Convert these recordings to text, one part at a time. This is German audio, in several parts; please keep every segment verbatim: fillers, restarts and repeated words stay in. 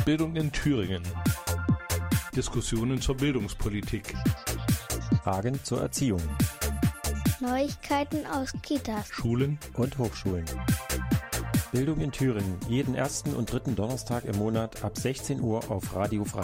Bildung in Thüringen. Diskussionen zur Bildungspolitik. Fragen zur Erziehung. Neuigkeiten aus Kitas, Schulen und Hochschulen. Bildung in Thüringen, jeden ersten und dritten Donnerstag im Monat ab sechzehn Uhr auf Radio Frei.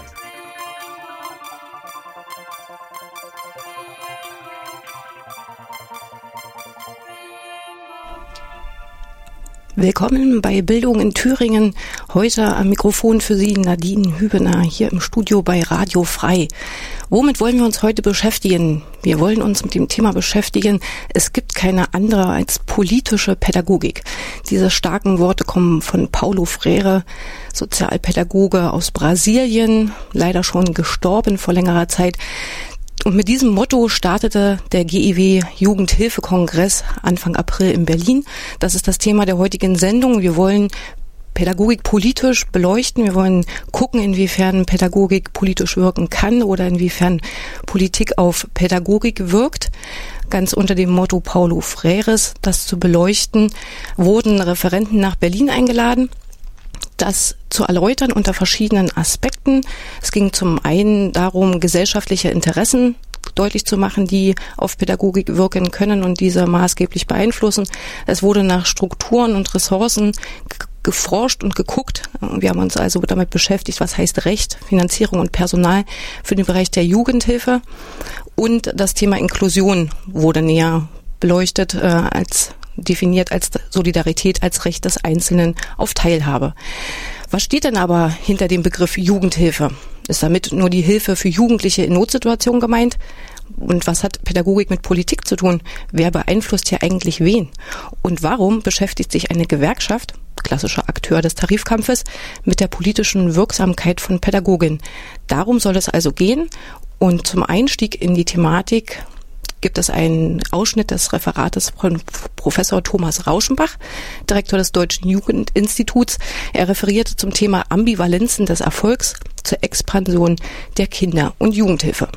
Willkommen bei Bildung in Thüringen. Heute am Mikrofon für Sie Nadine Hübener hier im Studio bei Radio Frei. Womit wollen wir uns heute beschäftigen? Wir wollen uns mit dem Thema beschäftigen, es gibt keine andere als politische Pädagogik. Diese starken Worte kommen von Paulo Freire, Sozialpädagoge aus Brasilien, leider schon gestorben vor längerer Zeit. Und mit diesem Motto startete der G I W-Jugendhilfekongress Anfang April in Berlin. Das ist das Thema der heutigen Sendung. Wir wollen Pädagogik politisch beleuchten. Wir wollen gucken, inwiefern Pädagogik politisch wirken kann oder inwiefern Politik auf Pädagogik wirkt. Ganz unter dem Motto Paulo Freires, das zu beleuchten, wurden Referenten nach Berlin eingeladen, das zu erläutern unter verschiedenen Aspekten. Es ging zum einen darum, gesellschaftliche Interessen deutlich zu machen, die auf Pädagogik wirken können und diese maßgeblich beeinflussen. Es wurde nach Strukturen und Ressourcen g- geforscht und geguckt. Wir haben uns also damit beschäftigt, was heißt Recht, Finanzierung und Personal für den Bereich der Jugendhilfe. Und das Thema Inklusion wurde näher beleuchtet äh, als definiert als Solidarität, als Recht des Einzelnen auf Teilhabe. Was steht denn aber hinter dem Begriff Jugendhilfe? Ist damit nur die Hilfe für Jugendliche in Notsituationen gemeint? Und was hat Pädagogik mit Politik zu tun? Wer beeinflusst hier eigentlich wen? Und warum beschäftigt sich eine Gewerkschaft, klassischer Akteur des Tarifkampfes, mit der politischen Wirksamkeit von Pädagoginnen? Darum soll es also gehen. Und zum Einstieg in die Thematik gibt es einen Ausschnitt des Referates von Professor Thomas Rauschenbach, Direktor des Deutschen Jugendinstituts. Er referierte zum Thema Ambivalenzen des Erfolgs zur Expansion der Kinder- und Jugendhilfe.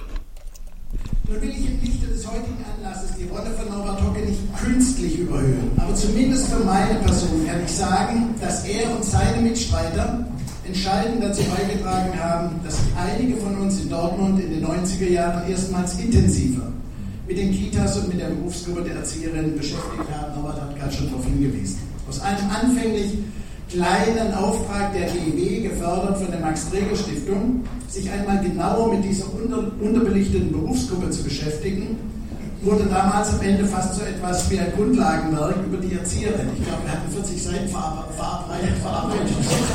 Nun will ich im Lichte des heutigen Anlasses die Rolle von Norbert Hocke nicht künstlich überhöhen, aber zumindest für meine Person kann ich sagen, dass er und seine Mitstreiter entscheidend dazu beigetragen haben, dass sich einige von uns in Dortmund in den neunziger Jahren erstmals intensiver mit den Kitas und mit der Berufsgruppe der Erzieherinnen beschäftigt haben. Norbert hat gerade schon darauf hingewiesen. Aus einem anfänglich kleinen Auftrag der G I W, gefördert von der Max-Träger-Stiftung, sich einmal genauer mit dieser unter, unterbelichteten Berufsgruppe zu beschäftigen, wurde damals am Ende fast so etwas wie ein Grundlagenwerk über die Erzieherinnen. Ich glaube, wir hatten vierzig Seiten verarbeitet, verarbeitet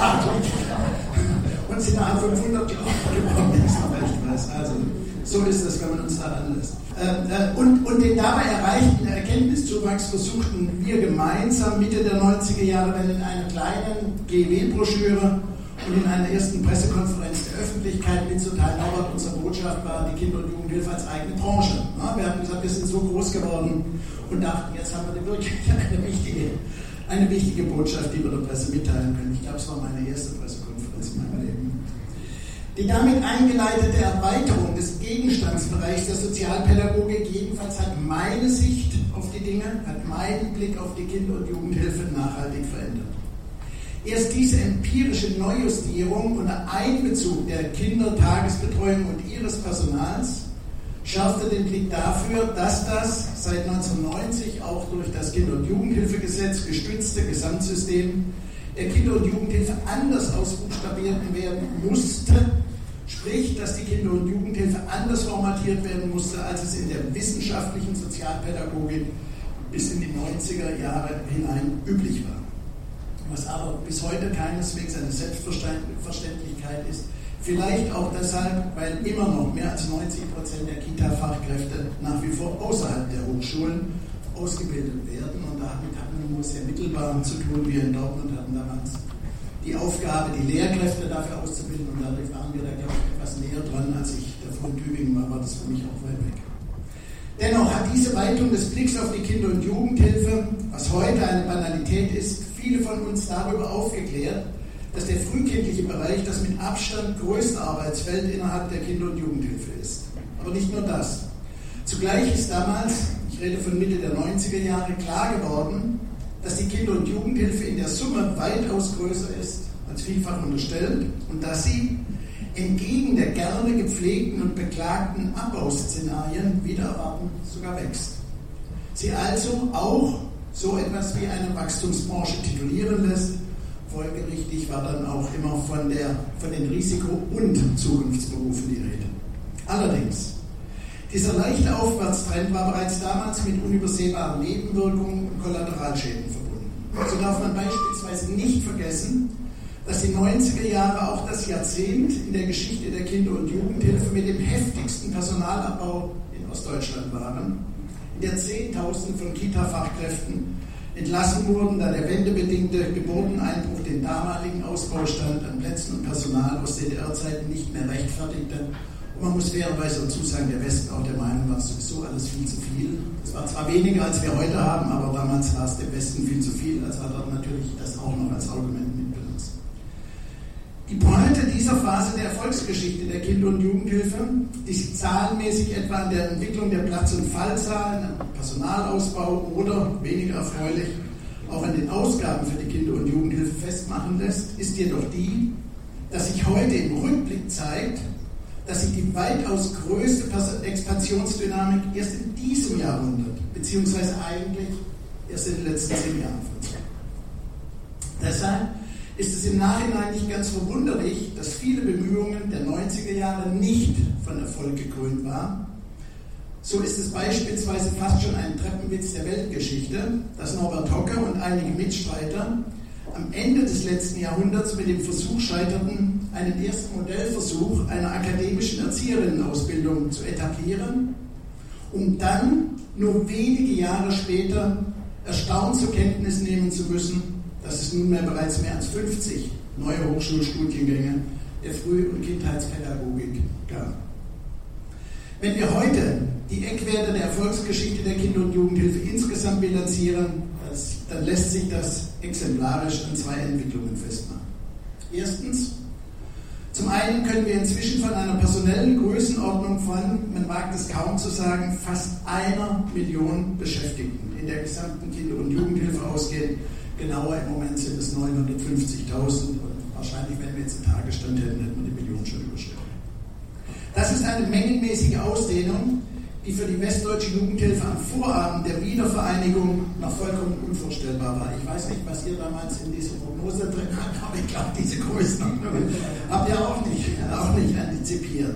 und sind nach fünfhundert geworden, wenn ich es noch recht weiß. Also, so ist es, wenn man uns daran lässt. Und, und den dabei erreichten Erkenntniszuwachs versuchten wir gemeinsam Mitte der neunziger Jahre dann in einer kleinen G I W-Broschüre und in einer ersten Pressekonferenz der Öffentlichkeit mitzuteilen. Aber unsere Botschaft war die Kinder- und Jugendhilfe als eigene Branche. Wir haben gesagt, wir sind so groß geworden und dachten, jetzt haben wir wirklich eine wichtige, eine wichtige Botschaft, die wir der Presse mitteilen können. Ich glaube, es war meine erste Pressekonferenz in meinem Leben. Die damit eingeleitete Erweiterung des Gegenstandsbereichs der Sozialpädagogik jedenfalls hat meine Sicht auf die Dinge, hat meinen Blick auf die Kinder- und Jugendhilfe nachhaltig verändert. Erst diese empirische Neujustierung unter Einbezug der Kindertagesbetreuung und ihres Personals schärfte den Blick dafür, dass das seit neunzehnhundertneunzig auch durch das Kinder- und Jugendhilfegesetz gestützte Gesamtsystem der Kinder- und Jugendhilfe anders ausbuchstabiert werden musste, sprich, dass die Kinder- und Jugendhilfe anders formatiert werden musste, als es in der wissenschaftlichen Sozialpädagogik bis in die neunziger Jahre hinein üblich war. Was aber bis heute keineswegs eine Selbstverständlichkeit ist, vielleicht auch deshalb, weil immer noch mehr als neunzig Prozent der Kita-Fachkräfte nach wie vor außerhalb der Hochschulen ausgebildet werden. Und damit hatten wir nur sehr mittelbar zu tun. Wir in Dortmund hatten damals die Aufgabe, die Lehrkräfte dafür auszubilden. Und dadurch waren wir da, glaube ich, etwas näher dran, als ich davor in Tübingen war, war das für mich auch weit weg. Dennoch hat diese Weitung des Blicks auf die Kinder- und Jugendhilfe, was heute eine Banalität ist, viele von uns darüber aufgeklärt, dass der frühkindliche Bereich das mit Abstand größte Arbeitsfeld innerhalb der Kinder- und Jugendhilfe ist. Aber nicht nur das. Zugleich ist damals, ich rede von Mitte der neunziger Jahre, klar geworden, dass die Kinder- und Jugendhilfe in der Summe weitaus größer ist als vielfach unterstellt und dass sie entgegen der gerne gepflegten und beklagten Abbauszenarien wieder erwarten sogar wächst. Sie also auch so etwas wie eine Wachstumsbranche titulieren lässt. Folgerichtig war dann auch immer von, der, von den Risiko- und Zukunftsberufen die Rede. Allerdings, dieser leichte Aufwärtstrend war bereits damals mit unübersehbaren Nebenwirkungen und Kollateralschäden verbunden. So darf man beispielsweise nicht vergessen, dass die neunziger Jahre auch das Jahrzehnt in der Geschichte der Kinder- und Jugendhilfe mit dem heftigsten Personalabbau in Ostdeutschland waren, in der Zehntausende von Kita-Fachkräften entlassen wurden, da der wendebedingte Geburteneinbruch den damaligen Ausbaustand an Plätzen und Personal aus D D R-Zeiten nicht mehr rechtfertigte. Und man muss fairerweise dazu sagen, der Westen auch der Meinung war, sowieso alles viel zu viel. Es war zwar weniger, als wir heute haben, aber damals war es dem Westen viel zu viel, also hat er natürlich das auch noch als Argument mitbenutzt. Die Pointe dieser Phase der Erfolgsgeschichte der Kinder- und Jugendhilfe, die sich zahlenmäßig etwa an der Entwicklung der Platz- und Fallzahlen, am Personalausbau oder, weniger erfreulich, auch an den Ausgaben für die Kinder- und Jugendhilfe festmachen lässt, ist jedoch die, dass sich heute im Rückblick zeigt, dass sich die weitaus größte Expansionsdynamik erst in diesem Jahrhundert, beziehungsweise eigentlich erst in den letzten zehn Jahren vollzieht. Deshalb ist es im Nachhinein nicht ganz verwunderlich, dass viele Bemühungen der neunziger Jahre nicht von Erfolg gekrönt waren. So ist es beispielsweise fast schon ein Treppenwitz der Weltgeschichte, dass Norbert Hocker und einige Mitstreiter am Ende des letzten Jahrhunderts mit dem Versuch scheiterten, einen ersten Modellversuch einer akademischen Erzieherinnenausbildung zu etablieren, um dann nur wenige Jahre später erstaunt zur Kenntnis nehmen zu müssen, dass es nunmehr bereits mehr als fünfzig neue Hochschulstudiengänge der Früh- und Kindheitspädagogik gab. Wenn wir heute die Eckwerte der Erfolgsgeschichte der Kinder- und Jugendhilfe insgesamt bilanzieren, dann lässt sich das exemplarisch an zwei Entwicklungen festmachen. Erstens, zum einen können wir inzwischen von einer personellen Größenordnung von, man wagt es kaum zu sagen, fast einer Million Beschäftigten in der gesamten Kinder- und Jugendhilfe ausgehen. Genauer im Moment sind es neunhundertfünfzigtausend und wahrscheinlich, wenn wir jetzt einen Tagesstand hätten, hätten wir die Million schon überschritten. Das ist eine mengenmäßige Ausdehnung, die für die westdeutsche Jugendhilfe am Vorabend der Wiedervereinigung noch vollkommen unvorstellbar war. Ich weiß nicht, was ihr damals in dieser Prognose drin habt, aber ich glaube, diese Größenordnung habt ihr auch nicht, auch nicht antizipiert.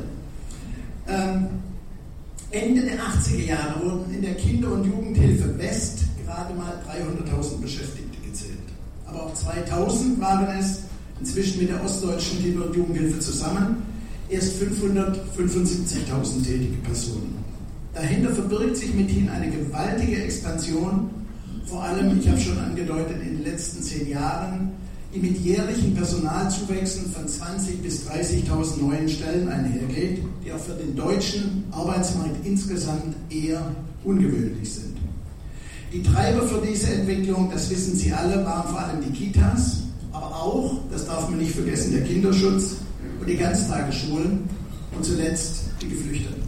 Ähm, Ende der achtziger Jahre wurden in der Kinder- und Jugendhilfe West gerade mal dreihunderttausend Beschäftigte gezählt. Aber auch zweitausend waren es, inzwischen mit der ostdeutschen Kinder- und Jugendhilfe zusammen, erst fünfhundertfünfundsiebzigtausend tätige Personen. Dahinter verbirgt sich mithin eine gewaltige Expansion, vor allem, ich habe schon angedeutet, in den letzten zehn Jahren, die mit jährlichen Personalzuwächsen von zwanzigtausend bis dreißigtausend neuen Stellen einhergeht, die auch für den deutschen Arbeitsmarkt insgesamt eher ungewöhnlich sind. Die Treiber für diese Entwicklung, das wissen Sie alle, waren vor allem die Kitas, aber auch, das darf man nicht vergessen, der Kinderschutz und die Ganztagesschulen und zuletzt die Geflüchteten.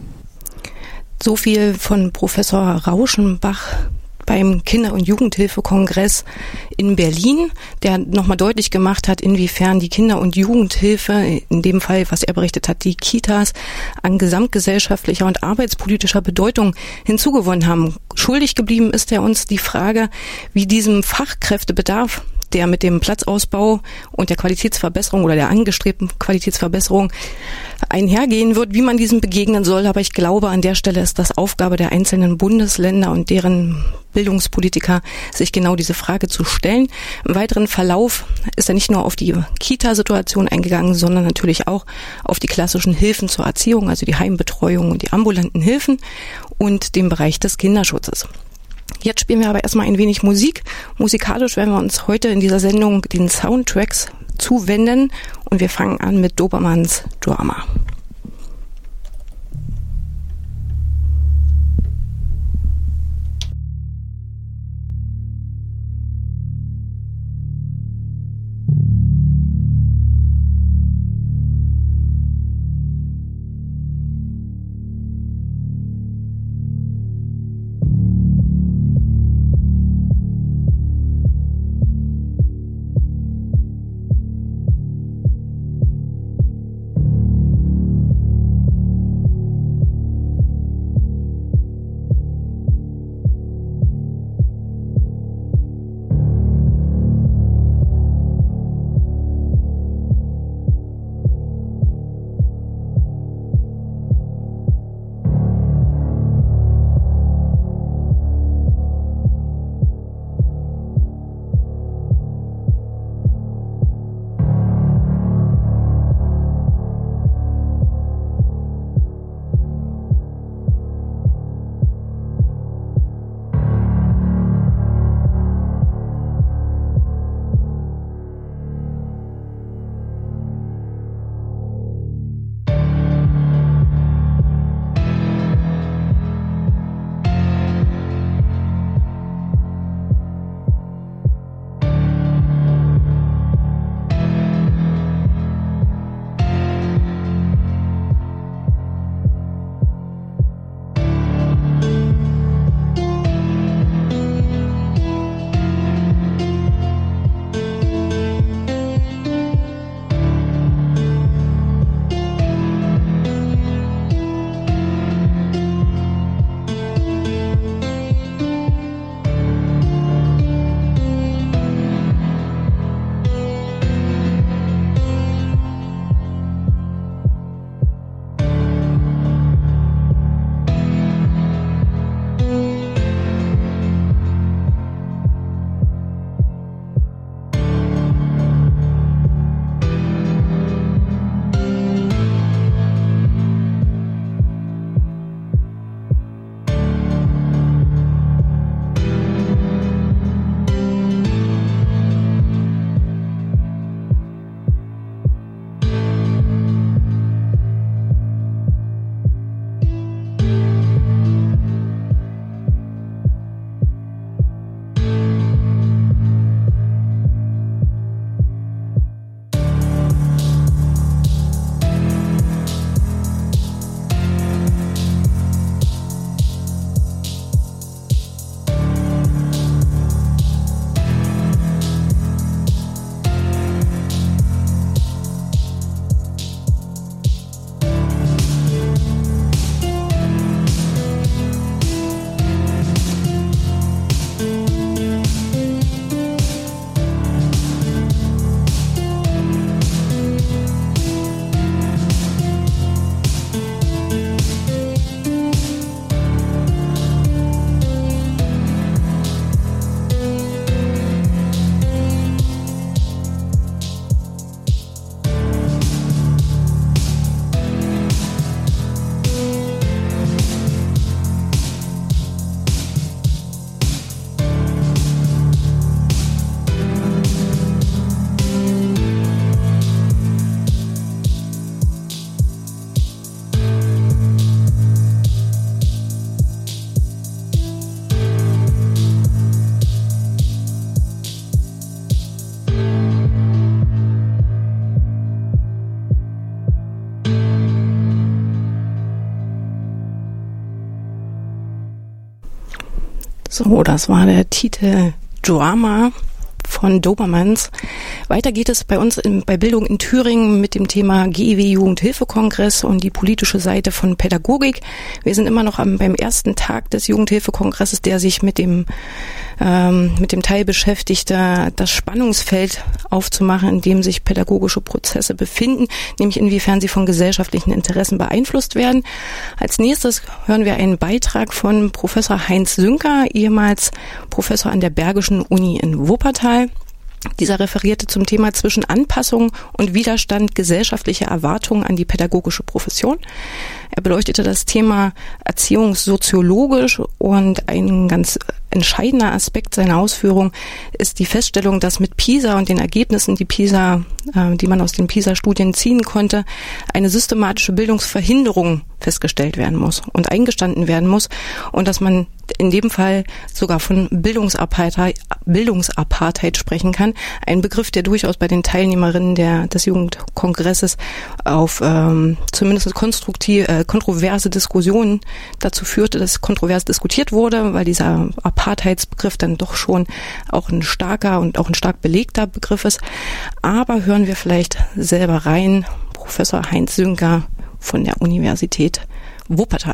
So viel von Professor Rauschenbach beim Kinder- und Jugendhilfekongress in Berlin, der nochmal deutlich gemacht hat, inwiefern die Kinder- und Jugendhilfe, in dem Fall, was er berichtet hat, die Kitas, an gesamtgesellschaftlicher und arbeitspolitischer Bedeutung hinzugewonnen haben. Schuldig geblieben ist er uns die Frage, wie diesem Fachkräftebedarf, der mit dem Platzausbau und der Qualitätsverbesserung oder der angestrebten Qualitätsverbesserung einhergehen wird, wie man diesem begegnen soll. Aber ich glaube, an der Stelle ist das Aufgabe der einzelnen Bundesländer und deren Bildungspolitiker, sich genau diese Frage zu stellen. Im weiteren Verlauf ist er nicht nur auf die Kita-Situation eingegangen, sondern natürlich auch auf die klassischen Hilfen zur Erziehung, also die Heimbetreuung und die ambulanten Hilfen und den Bereich des Kinderschutzes. Jetzt spielen wir aber erstmal ein wenig Musik. Musikalisch werden wir uns heute in dieser Sendung den Soundtracks zuwenden und wir fangen an mit Dobermanns Drama. So, das war der Titel Drama von Dobermanns. Weiter geht es bei uns in, bei Bildung in Thüringen mit dem Thema G E W Jugendhilfekongress und die politische Seite von Pädagogik. Wir sind immer noch am, beim ersten Tag des Jugendhilfekongresses, der sich mit dem ähm, mit dem Teil beschäftigt, das Spannungsfeld aufzumachen, in dem sich pädagogische Prozesse befinden, nämlich inwiefern sie von gesellschaftlichen Interessen beeinflusst werden. Als nächstes hören wir einen Beitrag von Professor Heinz Sünker, ehemals Professor an der Bergischen Uni in Wuppertal. Dieser referierte zum Thema zwischen Anpassung und Widerstand gesellschaftlicher Erwartungen an die pädagogische Profession. Er beleuchtete das Thema erziehungssoziologisch und ein ganz entscheidender Aspekt seiner Ausführung ist die Feststellung, dass mit PISA und den Ergebnissen, die PISA, äh, die man aus den PISA-Studien ziehen konnte, eine systematische Bildungsverhinderung festgestellt werden muss und eingestanden werden muss und dass man in dem Fall sogar von Bildungsapartheid, Bildungsapartheid sprechen kann. Ein Begriff, der durchaus bei den Teilnehmerinnen der, des Jugendkongresses auf ähm, zumindest konstruktiv, äh, kontroverse Diskussionen dazu führte, dass kontrovers diskutiert wurde, weil dieser Apartheidsbegriff dann doch schon auch ein starker und auch ein stark belegter Begriff ist. Aber hören wir vielleicht selber rein, Professor Heinz Sünker von der Universität Wuppertal.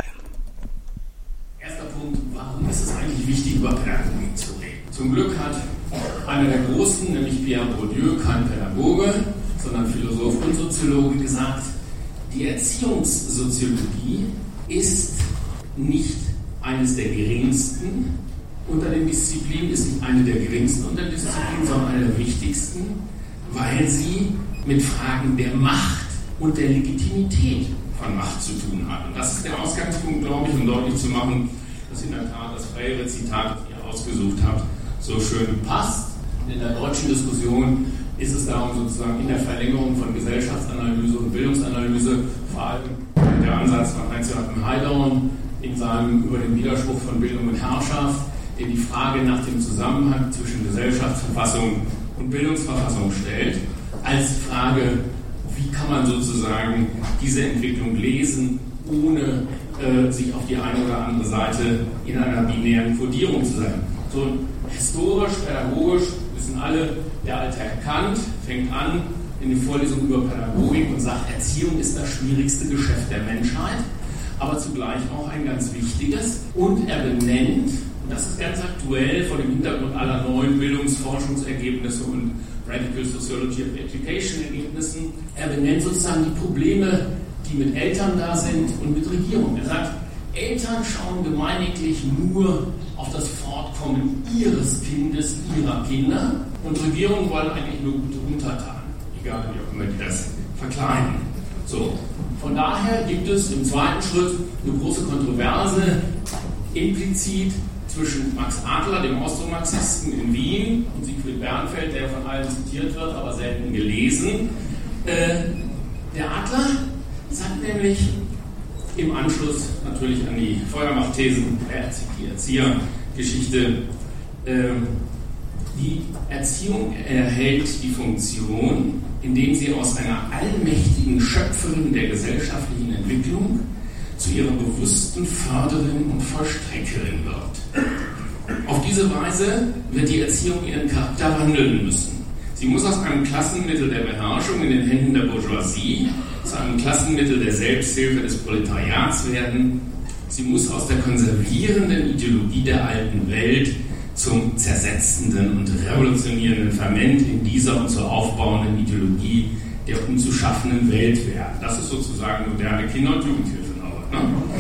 Erster Punkt, warum ist es eigentlich wichtig, über Pädagogik zu reden? Zum Glück hat einer der Großen, nämlich Pierre Bourdieu, kein Pädagoge, sondern Philosoph und Soziologe, gesagt, die Erziehungssoziologie ist nicht eines der geringsten unter den Disziplinen, ist nicht eine der geringsten unter den Disziplinen, sondern eine der wichtigsten, weil sie mit Fragen der Macht und der Legitimität von Macht zu tun hat. Und das ist der Ausgangspunkt, glaube ich, um deutlich zu machen, dass in der Tat das Freire-Zitat, das ihr ausgesucht habt, so schön passt. Und in der deutschen Diskussion ist es darum, sozusagen in der Verlängerung von Gesellschaftsanalyse und Bildungsanalyse, vor allem der Ansatz von Heinz-Joachim Heidorn in seinem über den Widerspruch von Bildung und Herrschaft, der die Frage nach dem Zusammenhang zwischen Gesellschaftsverfassung und Bildungsverfassung stellt, als Frage, wie kann man sozusagen diese Entwicklung lesen, ohne äh, sich auf die eine oder andere Seite in einer binären Kodierung zu sein. So historisch, pädagogisch wissen alle, der alte Kant fängt an in den Vorlesungen über Pädagogik und sagt, Erziehung ist das schwierigste Geschäft der Menschheit, aber zugleich auch ein ganz wichtiges. Und er benennt, und das ist ganz aktuell vor dem Hintergrund aller neuen Bildungsforschungsergebnisse und Radical Sociology of Education Ergebnissen, er benennt sozusagen die Probleme, die mit Eltern da sind und mit Regierung. Er sagt, Eltern schauen gemeiniglich nur auf das Fortkommen ihres Kindes, ihrer Kinder, und Regierungen wollen eigentlich nur gute Untertanen, egal wie auch immer die das verkleiden. So. Von daher gibt es im zweiten Schritt eine große Kontroverse, implizit zwischen Max Adler, dem Austromarxisten in Wien, und Siegfried Bernfeld, der von allen zitiert wird, aber selten gelesen. Äh, der Adler sagt nämlich im Anschluss natürlich an die Feuermacht-Thesen der Erziehergeschichte, äh, die Erziehung erhält die Funktion, indem sie aus einer allmächtigen Schöpferin der gesellschaftlichen Entwicklung zu ihrer bewussten Förderin und Vollstreckerin wird. Auf diese Weise wird die Erziehung ihren Charakter wandeln müssen. Sie muss aus einem Klassenmittel der Beherrschung in den Händen der Bourgeoisie zu einem Klassenmittel der Selbsthilfe des Proletariats werden. Sie muss aus der konservierenden Ideologie der alten Welt zum zersetzenden und revolutionierenden Ferment in dieser und zur aufbauenden Ideologie der umzuschaffenden Welt werden. Das ist sozusagen moderne Kinder- und Jugendhilfe. Ne?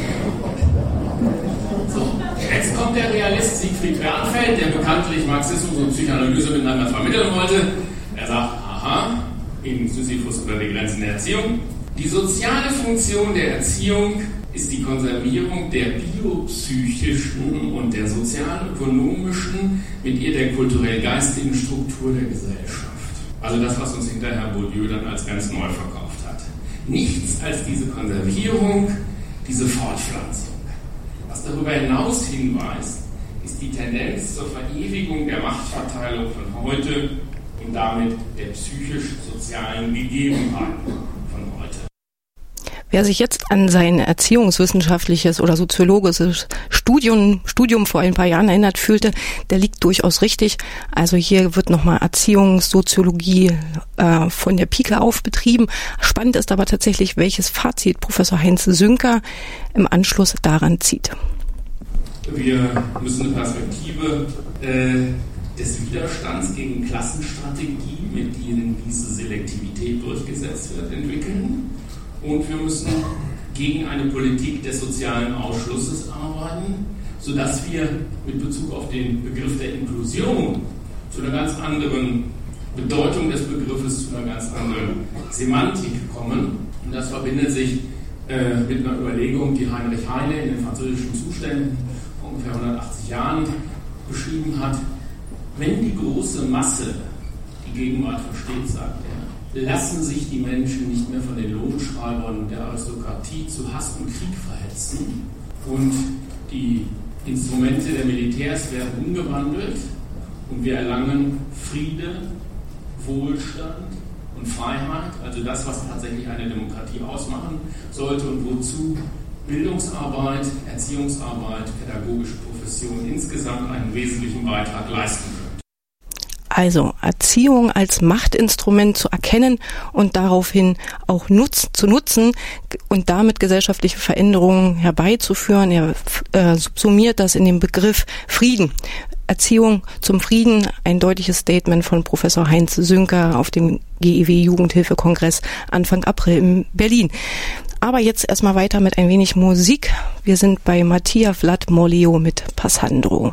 So, jetzt kommt der Realist Siegfried Bernfeld, der bekanntlich Marxismus und Psychoanalyse miteinander vermitteln wollte. Er sagt, aha, in Sisyphus oder die Grenzen der Erziehung. Die soziale Funktion der Erziehung ist die Konservierung der biopsychischen und der sozialökonomischen, mit ihr der kulturell-geistigen Struktur der Gesellschaft. Also das, was uns hinterher Bourdieu dann als ganz neu verkauft hat. Nichts als diese Konservierung, diese Fortpflanzung. Was darüber hinaus hinweist, ist die Tendenz zur Verewigung der Machtverteilung von heute und damit der psychisch-sozialen Gegebenheiten von heute. Wer sich jetzt an sein erziehungswissenschaftliches oder soziologisches Studium, Studium vor ein paar Jahren erinnert fühlte, der liegt durchaus richtig. Also hier wird nochmal Erziehungssoziologie äh, von der Pike auf betrieben. Spannend ist aber tatsächlich, welches Fazit Professor Heinz Sünker im Anschluss daran zieht. Wir müssen eine Perspektive äh, des Widerstands gegen Klassenstrategie, mit denen diese Selektivität durchgesetzt wird, entwickeln. Und wir müssen gegen eine Politik des sozialen Ausschlusses arbeiten, sodass wir mit Bezug auf den Begriff der Inklusion zu einer ganz anderen Bedeutung des Begriffes, zu einer ganz anderen Semantik kommen. Und das verbindet sich äh, mit einer Überlegung, die Heinrich Heine in den französischen Zuständen vor ungefähr hundertachtzig Jahren beschrieben hat. Wenn die große Masse die Gegenwart versteht, sagt er, lassen sich die Menschen nicht mehr von den Lohnschreibern der Aristokratie zu Hass und Krieg verhetzen und die Instrumente der Militärs werden umgewandelt und wir erlangen Friede, Wohlstand und Freiheit, also das, was tatsächlich eine Demokratie ausmachen sollte und wozu Bildungsarbeit, Erziehungsarbeit, pädagogische Profession insgesamt einen wesentlichen Beitrag leisten können. Also Erziehung als Machtinstrument zu erkennen und daraufhin auch nutz, zu nutzen und damit gesellschaftliche Veränderungen herbeizuführen. Er äh, subsumiert das in den Begriff Frieden. Erziehung zum Frieden, ein deutliches Statement von Professor Heinz Sünker auf dem G E W-Jugendhilfe-Kongress Anfang April in Berlin. Aber jetzt erstmal weiter mit ein wenig Musik. Wir sind bei Mattia Vlad Morleo mit Passandro.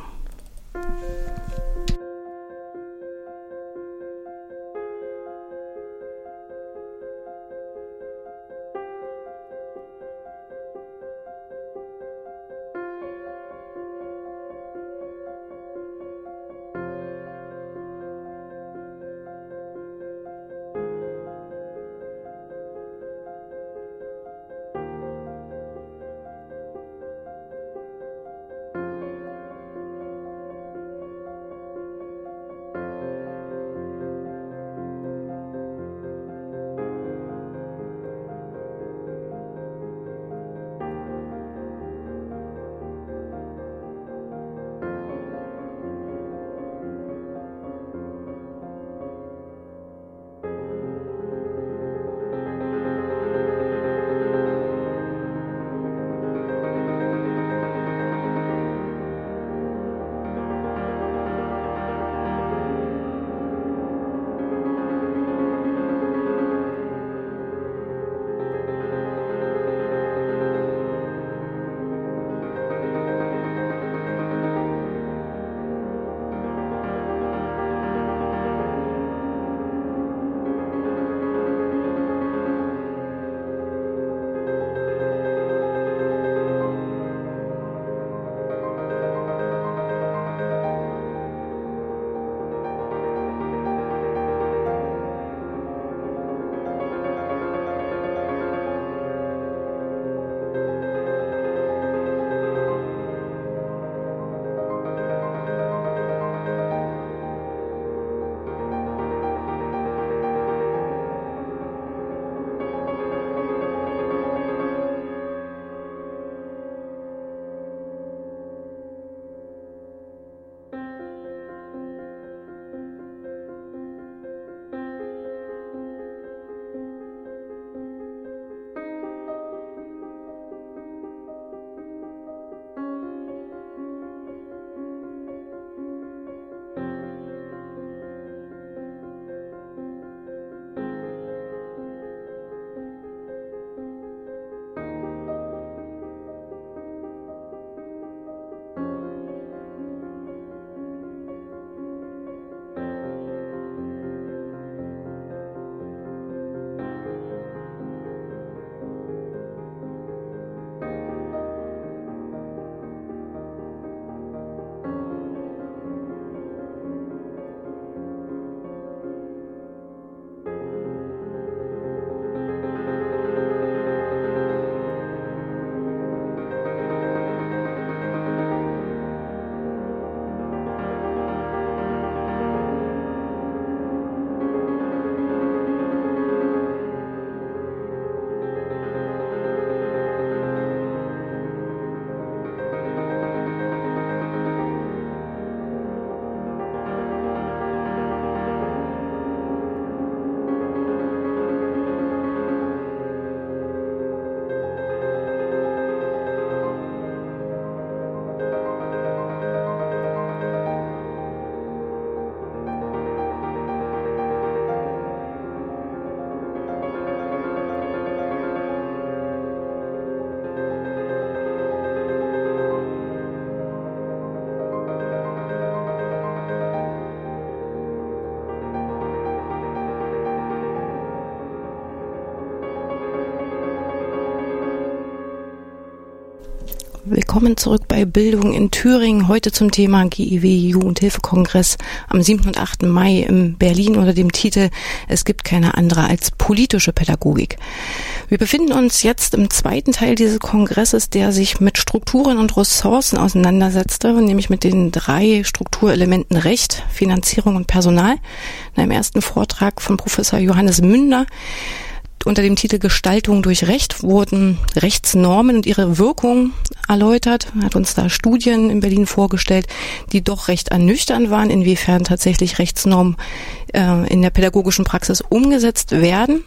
Willkommen zurück bei Bildung in Thüringen. Heute zum Thema G I W Jugendhilfekongress am siebten und achten Mai in Berlin unter dem Titel Es gibt keine andere als politische Pädagogik. Wir befinden uns jetzt im zweiten Teil dieses Kongresses, der sich mit Strukturen und Ressourcen auseinandersetzte, nämlich mit den drei Strukturelementen Recht, Finanzierung und Personal. In einem ersten Vortrag von Professor Johannes Münder unter dem Titel Gestaltung durch Recht wurden Rechtsnormen und ihre Wirkung erläutert. Er hat uns da Studien in Berlin vorgestellt, die doch recht ernüchternd waren, inwiefern tatsächlich Rechtsnormen äh, in der pädagogischen Praxis umgesetzt werden.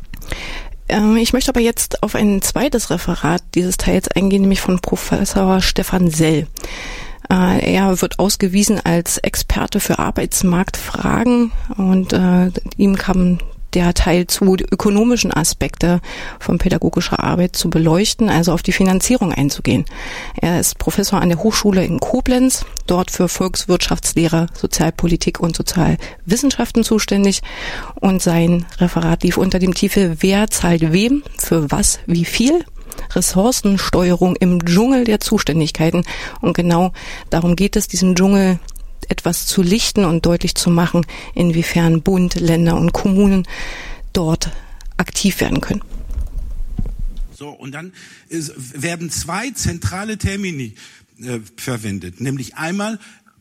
Äh, ich möchte aber jetzt auf ein zweites Referat dieses Teils eingehen, nämlich von Professor Stefan Sell. Äh, er wird ausgewiesen als Experte für Arbeitsmarktfragen und äh, ihm kam der Teil zu, die ökonomischen Aspekte von pädagogischer Arbeit zu beleuchten, also auf die Finanzierung einzugehen. Er ist Professor an der Hochschule in Koblenz, dort für Volkswirtschaftslehre, Sozialpolitik und Sozialwissenschaften zuständig, und sein Referat lief unter dem Titel Wer zahlt wem, für was, wie viel? Ressourcensteuerung im Dschungel der Zuständigkeiten. Und genau darum geht es, diesen Dschungel etwas zu lichten und deutlich zu machen, inwiefern Bund, Länder und Kommunen dort aktiv werden können. So, und dann ist, werden zwei zentrale Termini äh, verwendet, nämlich einmal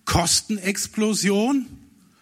Kostenexplosion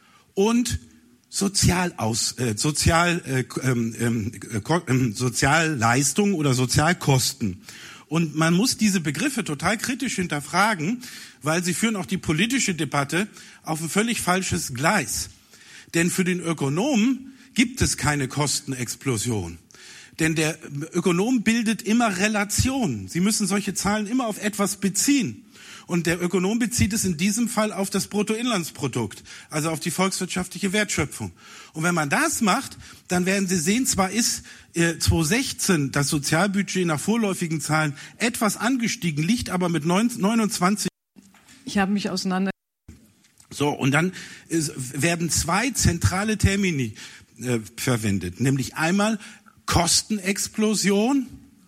und Sozialaus, äh, Sozial, äh, ähm, äh, Sozialleistung oder Sozialkosten. Und man muss diese Begriffe total kritisch hinterfragen, weil sie führen auch die politische Debatte auf ein völlig falsches Gleis. Denn für den Ökonomen gibt es keine Kostenexplosion. Denn der Ökonom bildet immer Relationen. Sie müssen solche Zahlen immer auf etwas beziehen. Und der Ökonom bezieht es in diesem Fall auf das Bruttoinlandsprodukt, also auf die volkswirtschaftliche Wertschöpfung. Und wenn man das macht, dann werden Sie sehen, zwar ist äh, zweitausendsechzehn das Sozialbudget nach vorläufigen Zahlen etwas angestiegen, liegt aber mit neunundzwanzig. Ich habe mich auseinander. So, und dann ist, werden zwei zentrale Termini äh, verwendet, nämlich einmal Kostenexplosion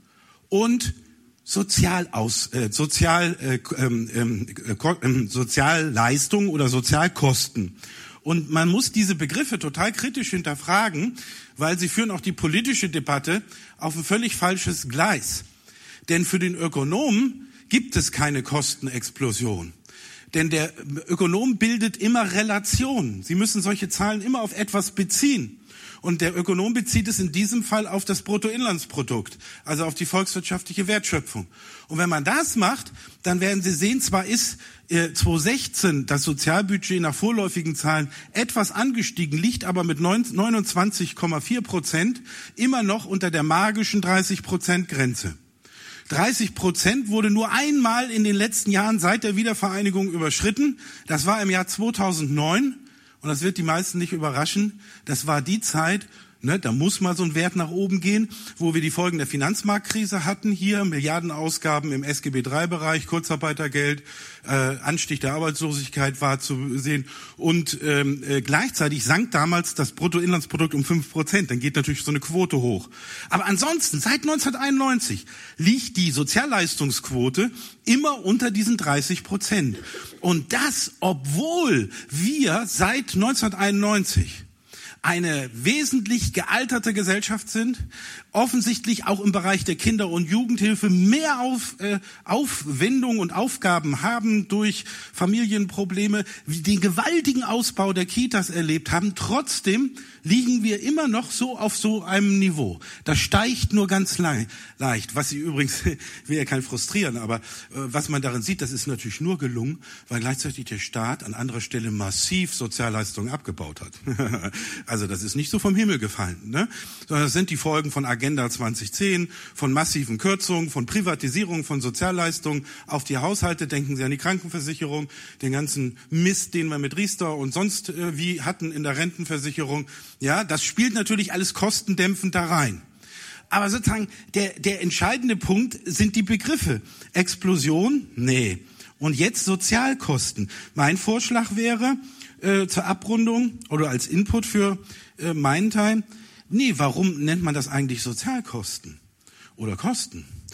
und Sozialaus, äh, Sozial, äh, ähm, äh, Sozialleistung oder Sozialkosten. Und man muss diese Begriffe total kritisch hinterfragen, weil sie führen auch die politische Debatte auf ein völlig falsches Gleis. Denn für den Ökonomen gibt es keine Kostenexplosion. Denn der Ökonom bildet immer Relationen. Sie müssen solche Zahlen immer auf etwas beziehen. Und der Ökonom bezieht es in diesem Fall auf das Bruttoinlandsprodukt, also auf die volkswirtschaftliche Wertschöpfung. Und wenn man das macht, dann werden Sie sehen, zwar ist äh, zweitausendsechzehn das Sozialbudget nach vorläufigen Zahlen etwas angestiegen, liegt aber mit neunundzwanzig Komma vier Prozent immer noch unter der magischen dreißig Prozent Grenze. dreißig Prozent wurde nur einmal in den letzten Jahren seit der Wiedervereinigung überschritten. Das war im Jahr zweitausendneun. Und das wird die meisten nicht überraschen. Das war die Zeit, ne, da muss mal so ein Wert nach oben gehen, wo wir die Folgen der Finanzmarktkrise hatten. Hier Milliardenausgaben im S G B drei Bereich, Kurzarbeitergeld, äh, Anstieg der Arbeitslosigkeit war zu sehen. Und ähm, äh, gleichzeitig sank damals das Bruttoinlandsprodukt um fünf Prozent. Dann geht natürlich so eine Quote hoch. Aber ansonsten, seit neunzehnhunderteinundneunzig liegt die Sozialleistungsquote immer unter diesen dreißig Prozent. Und das, obwohl wir seit neunzehnhunderteinundneunzig eine wesentlich gealterte Gesellschaft sind, offensichtlich auch im Bereich der Kinder- und Jugendhilfe mehr auf, äh, Aufwendungen und Aufgaben haben durch Familienprobleme, den gewaltigen Ausbau der Kitas erlebt haben. Trotzdem liegen wir immer noch so auf so einem Niveau. Das steigt nur ganz le- leicht. Was Sie übrigens, will ja kein frustrieren, aber äh, was man darin sieht, das ist natürlich nur gelungen, weil gleichzeitig der Staat an anderer Stelle massiv Sozialleistungen abgebaut hat. Also das ist nicht so vom Himmel gefallen, ne? Sondern das sind die Folgen von Agenda zwanzig zehn, von massiven Kürzungen, von Privatisierung von Sozialleistungen auf die Haushalte. Denken Sie an die Krankenversicherung, den ganzen Mist, den wir mit Riester und sonst äh, wie hatten in der Rentenversicherung. Ja, das spielt natürlich alles kostendämpfend da rein. Aber sozusagen der, der entscheidende Punkt sind die Begriffe. Explosion? Nee. Und jetzt Sozialkosten. Mein Vorschlag wäre, Äh, zur Abrundung oder als Input für äh, meinen Teil. Nee, warum nennt man das eigentlich Sozialkosten oder Kosten?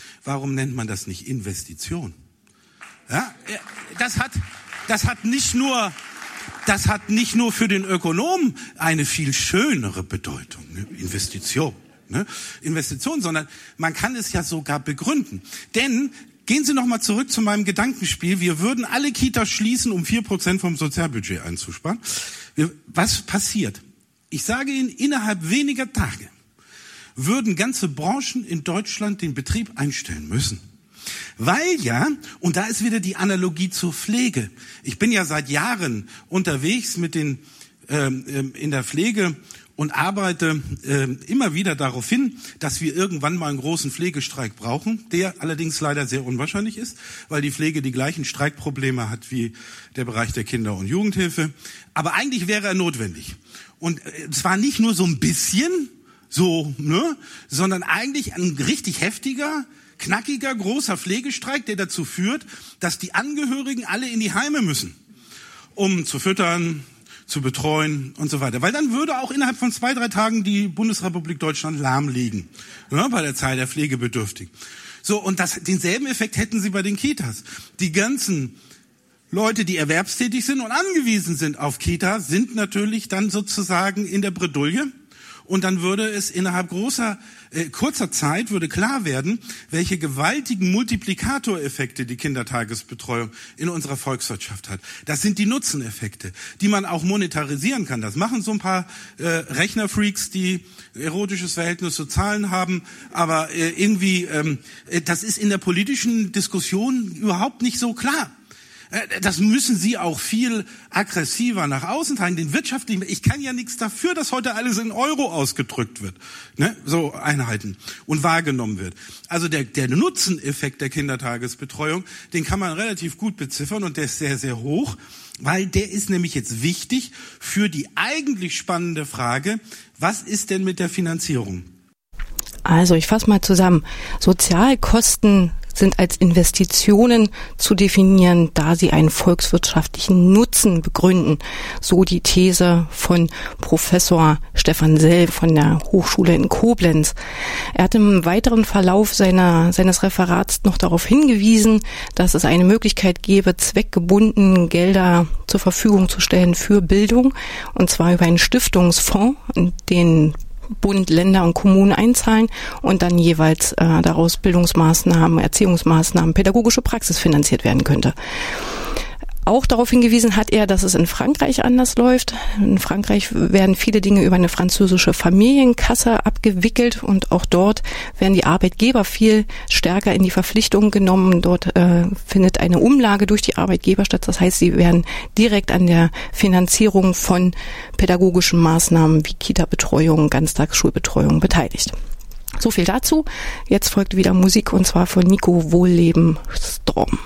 Warum nennt man das nicht Investition? Ja, das hat, das hat nicht nur, das hat nicht nur für den Ökonomen eine viel schönere Bedeutung, ne? Investition, ne? Investition, sondern man kann es ja sogar begründen. Denn gehen Sie noch mal zurück zu meinem Gedankenspiel. Wir würden alle Kitas schließen, um vier Prozent vom Sozialbudget einzusparen. Wir, was passiert? Ich sage Ihnen, innerhalb weniger Tage würden ganze Branchen in Deutschland den Betrieb einstellen müssen. Weil ja, und da ist wieder die Analogie zur Pflege. Ich bin ja seit Jahren unterwegs mit den ähm, in der Pflege und arbeite äh, immer wieder darauf hin, dass wir irgendwann mal einen großen Pflegestreik brauchen, der allerdings leider sehr unwahrscheinlich ist, weil die Pflege die gleichen Streikprobleme hat wie der Bereich der Kinder- und Jugendhilfe. Aber eigentlich wäre er notwendig. Und äh, zwar nicht nur so ein bisschen, so, ne, sondern eigentlich ein richtig heftiger, knackiger, großer Pflegestreik, der dazu führt, dass die Angehörigen alle in die Heime müssen, um zu füttern, zu betreuen und so weiter. Weil dann würde auch innerhalb von zwei, drei Tagen die Bundesrepublik Deutschland lahm liegen, ja, bei der Zahl der Pflegebedürftigen. So, und das, denselben Effekt hätten Sie bei den Kitas. Die ganzen Leute, die erwerbstätig sind und angewiesen sind auf Kita, sind natürlich dann sozusagen in der Bredouille. Und dann würde es innerhalb großer, äh, kurzer Zeit würde klar werden, welche gewaltigen Multiplikatoreffekte die Kindertagesbetreuung in unserer Volkswirtschaft hat. Das sind die Nutzeneffekte, die man auch monetarisieren kann. Das machen so ein paar äh, Rechnerfreaks, die erotisches Verhältnis zu Zahlen haben. Aber äh, irgendwie, ähm, das ist in der politischen Diskussion überhaupt nicht so klar. Das müssen Sie auch viel aggressiver nach außen tragen, den wirtschaftlichen. Ich kann ja nichts dafür, dass heute alles in Euro ausgedrückt wird, ne? So Einheiten und wahrgenommen wird. Also der, der Nutzeneffekt der Kindertagesbetreuung, den kann man relativ gut beziffern und der ist sehr, sehr hoch, weil der ist nämlich jetzt wichtig für die eigentlich spannende Frage, was ist denn mit der Finanzierung? Also ich fasse mal zusammen. Sozialkosten sind als Investitionen zu definieren, da sie einen volkswirtschaftlichen Nutzen begründen. So die These von Professor Stefan Sell von der Hochschule in Koblenz. Er hat im weiteren Verlauf seiner, seines Referats noch darauf hingewiesen, dass es eine Möglichkeit gäbe, zweckgebunden Gelder zur Verfügung zu stellen für Bildung, und zwar über einen Stiftungsfonds, den Bund, Länder und Kommunen einzahlen und dann jeweils äh, daraus Bildungsmaßnahmen, Erziehungsmaßnahmen, pädagogische Praxis finanziert werden könnte. Auch darauf hingewiesen hat er, dass es in Frankreich anders läuft. In Frankreich werden viele Dinge über eine französische Familienkasse abgewickelt und auch dort werden die Arbeitgeber viel stärker in die Verpflichtung genommen. Dort äh, findet eine Umlage durch die Arbeitgeber statt. Das heißt, sie werden direkt an der Finanzierung von pädagogischen Maßnahmen wie Kita-Betreuung, Ganztagsschulbetreuung beteiligt. So viel dazu. Jetzt folgt wieder Musik, und zwar von Nico Wohlleben Storm.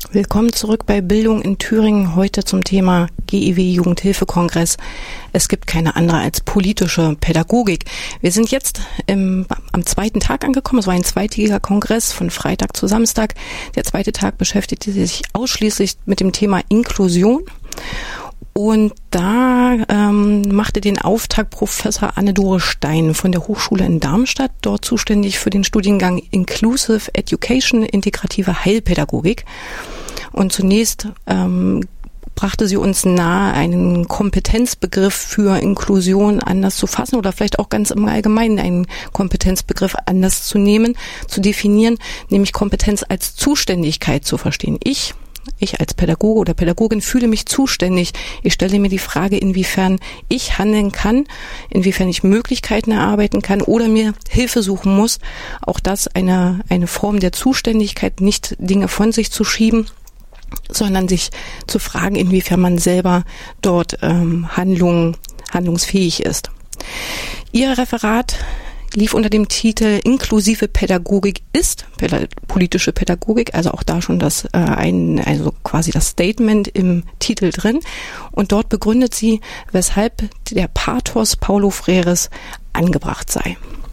Willkommen zurück bei Bildung in Thüringen, heute zum Thema G E W Jugendhilfekongress. Es gibt keine andere als politische Pädagogik. Wir sind jetzt im, am zweiten Tag angekommen. Es war ein zweitägiger Kongress von Freitag zu Samstag. Der zweite Tag beschäftigte sich ausschließlich mit dem Thema Inklusion. Und da ähm, machte den Auftakt Professor Anne-Dore Stein von der Hochschule in Darmstadt, dort zuständig für den Studiengang Inclusive Education, integrative Heilpädagogik. Und zunächst ähm, brachte sie uns nahe, einen Kompetenzbegriff für Inklusion anders zu fassen oder vielleicht auch ganz im Allgemeinen einen Kompetenzbegriff anders zu nehmen, zu definieren, nämlich Kompetenz als Zuständigkeit zu verstehen. Ich Ich als Pädagoge oder Pädagogin fühle mich zuständig. Ich stelle mir die Frage, inwiefern ich handeln kann, inwiefern ich Möglichkeiten erarbeiten kann oder mir Hilfe suchen muss. Auch das eine, eine Form der Zuständigkeit, nicht Dinge von sich zu schieben, sondern sich zu fragen, inwiefern man selber dort ähm, Handlungen, handlungsfähig ist. Ihr Referat lief unter dem Titel Inklusive Pädagogik ist päd- politische Pädagogik, also auch da schon das äh, ein, also quasi das Statement im Titel drin. Und dort begründet sie, weshalb der Pathos Paulo Freires angebracht sei.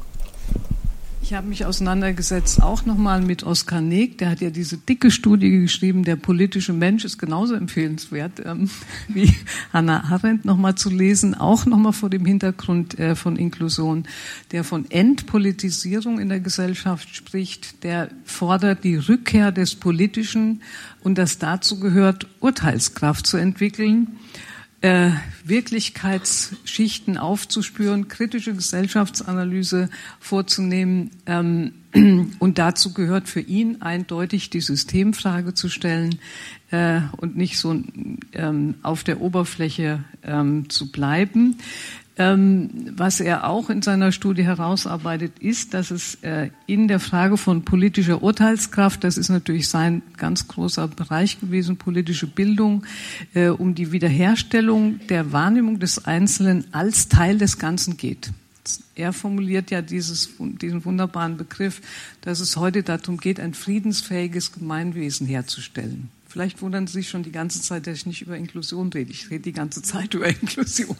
Ich habe mich auseinandergesetzt auch nochmal mit Oskar Neg, der hat ja diese dicke Studie geschrieben, der politische Mensch ist genauso empfehlenswert ähm, wie Hannah Arendt nochmal zu lesen, auch nochmal vor dem Hintergrund äh, von Inklusion, der von Entpolitisierung in der Gesellschaft spricht, der fordert die Rückkehr des Politischen und das dazu gehört, Urteilskraft zu entwickeln, Äh, Wirklichkeitsschichten aufzuspüren, kritische Gesellschaftsanalyse vorzunehmen. Ähm, und dazu gehört für ihn eindeutig die Systemfrage zu stellen äh, und nicht so ähm, auf der Oberfläche ähm, zu bleiben. Ähm, was er auch in seiner Studie herausarbeitet, ist, dass es äh, in der Frage von politischer Urteilskraft, das ist natürlich sein ganz großer Bereich gewesen, politische Bildung, äh, um die Wiederherstellung der Wahrnehmung des Einzelnen als Teil des Ganzen geht. Er formuliert ja dieses, diesen wunderbaren Begriff, dass es heute darum geht, ein friedensfähiges Gemeinwesen herzustellen. Vielleicht wundern Sie sich schon die ganze Zeit, dass ich nicht über Inklusion rede. Ich rede die ganze Zeit über Inklusion.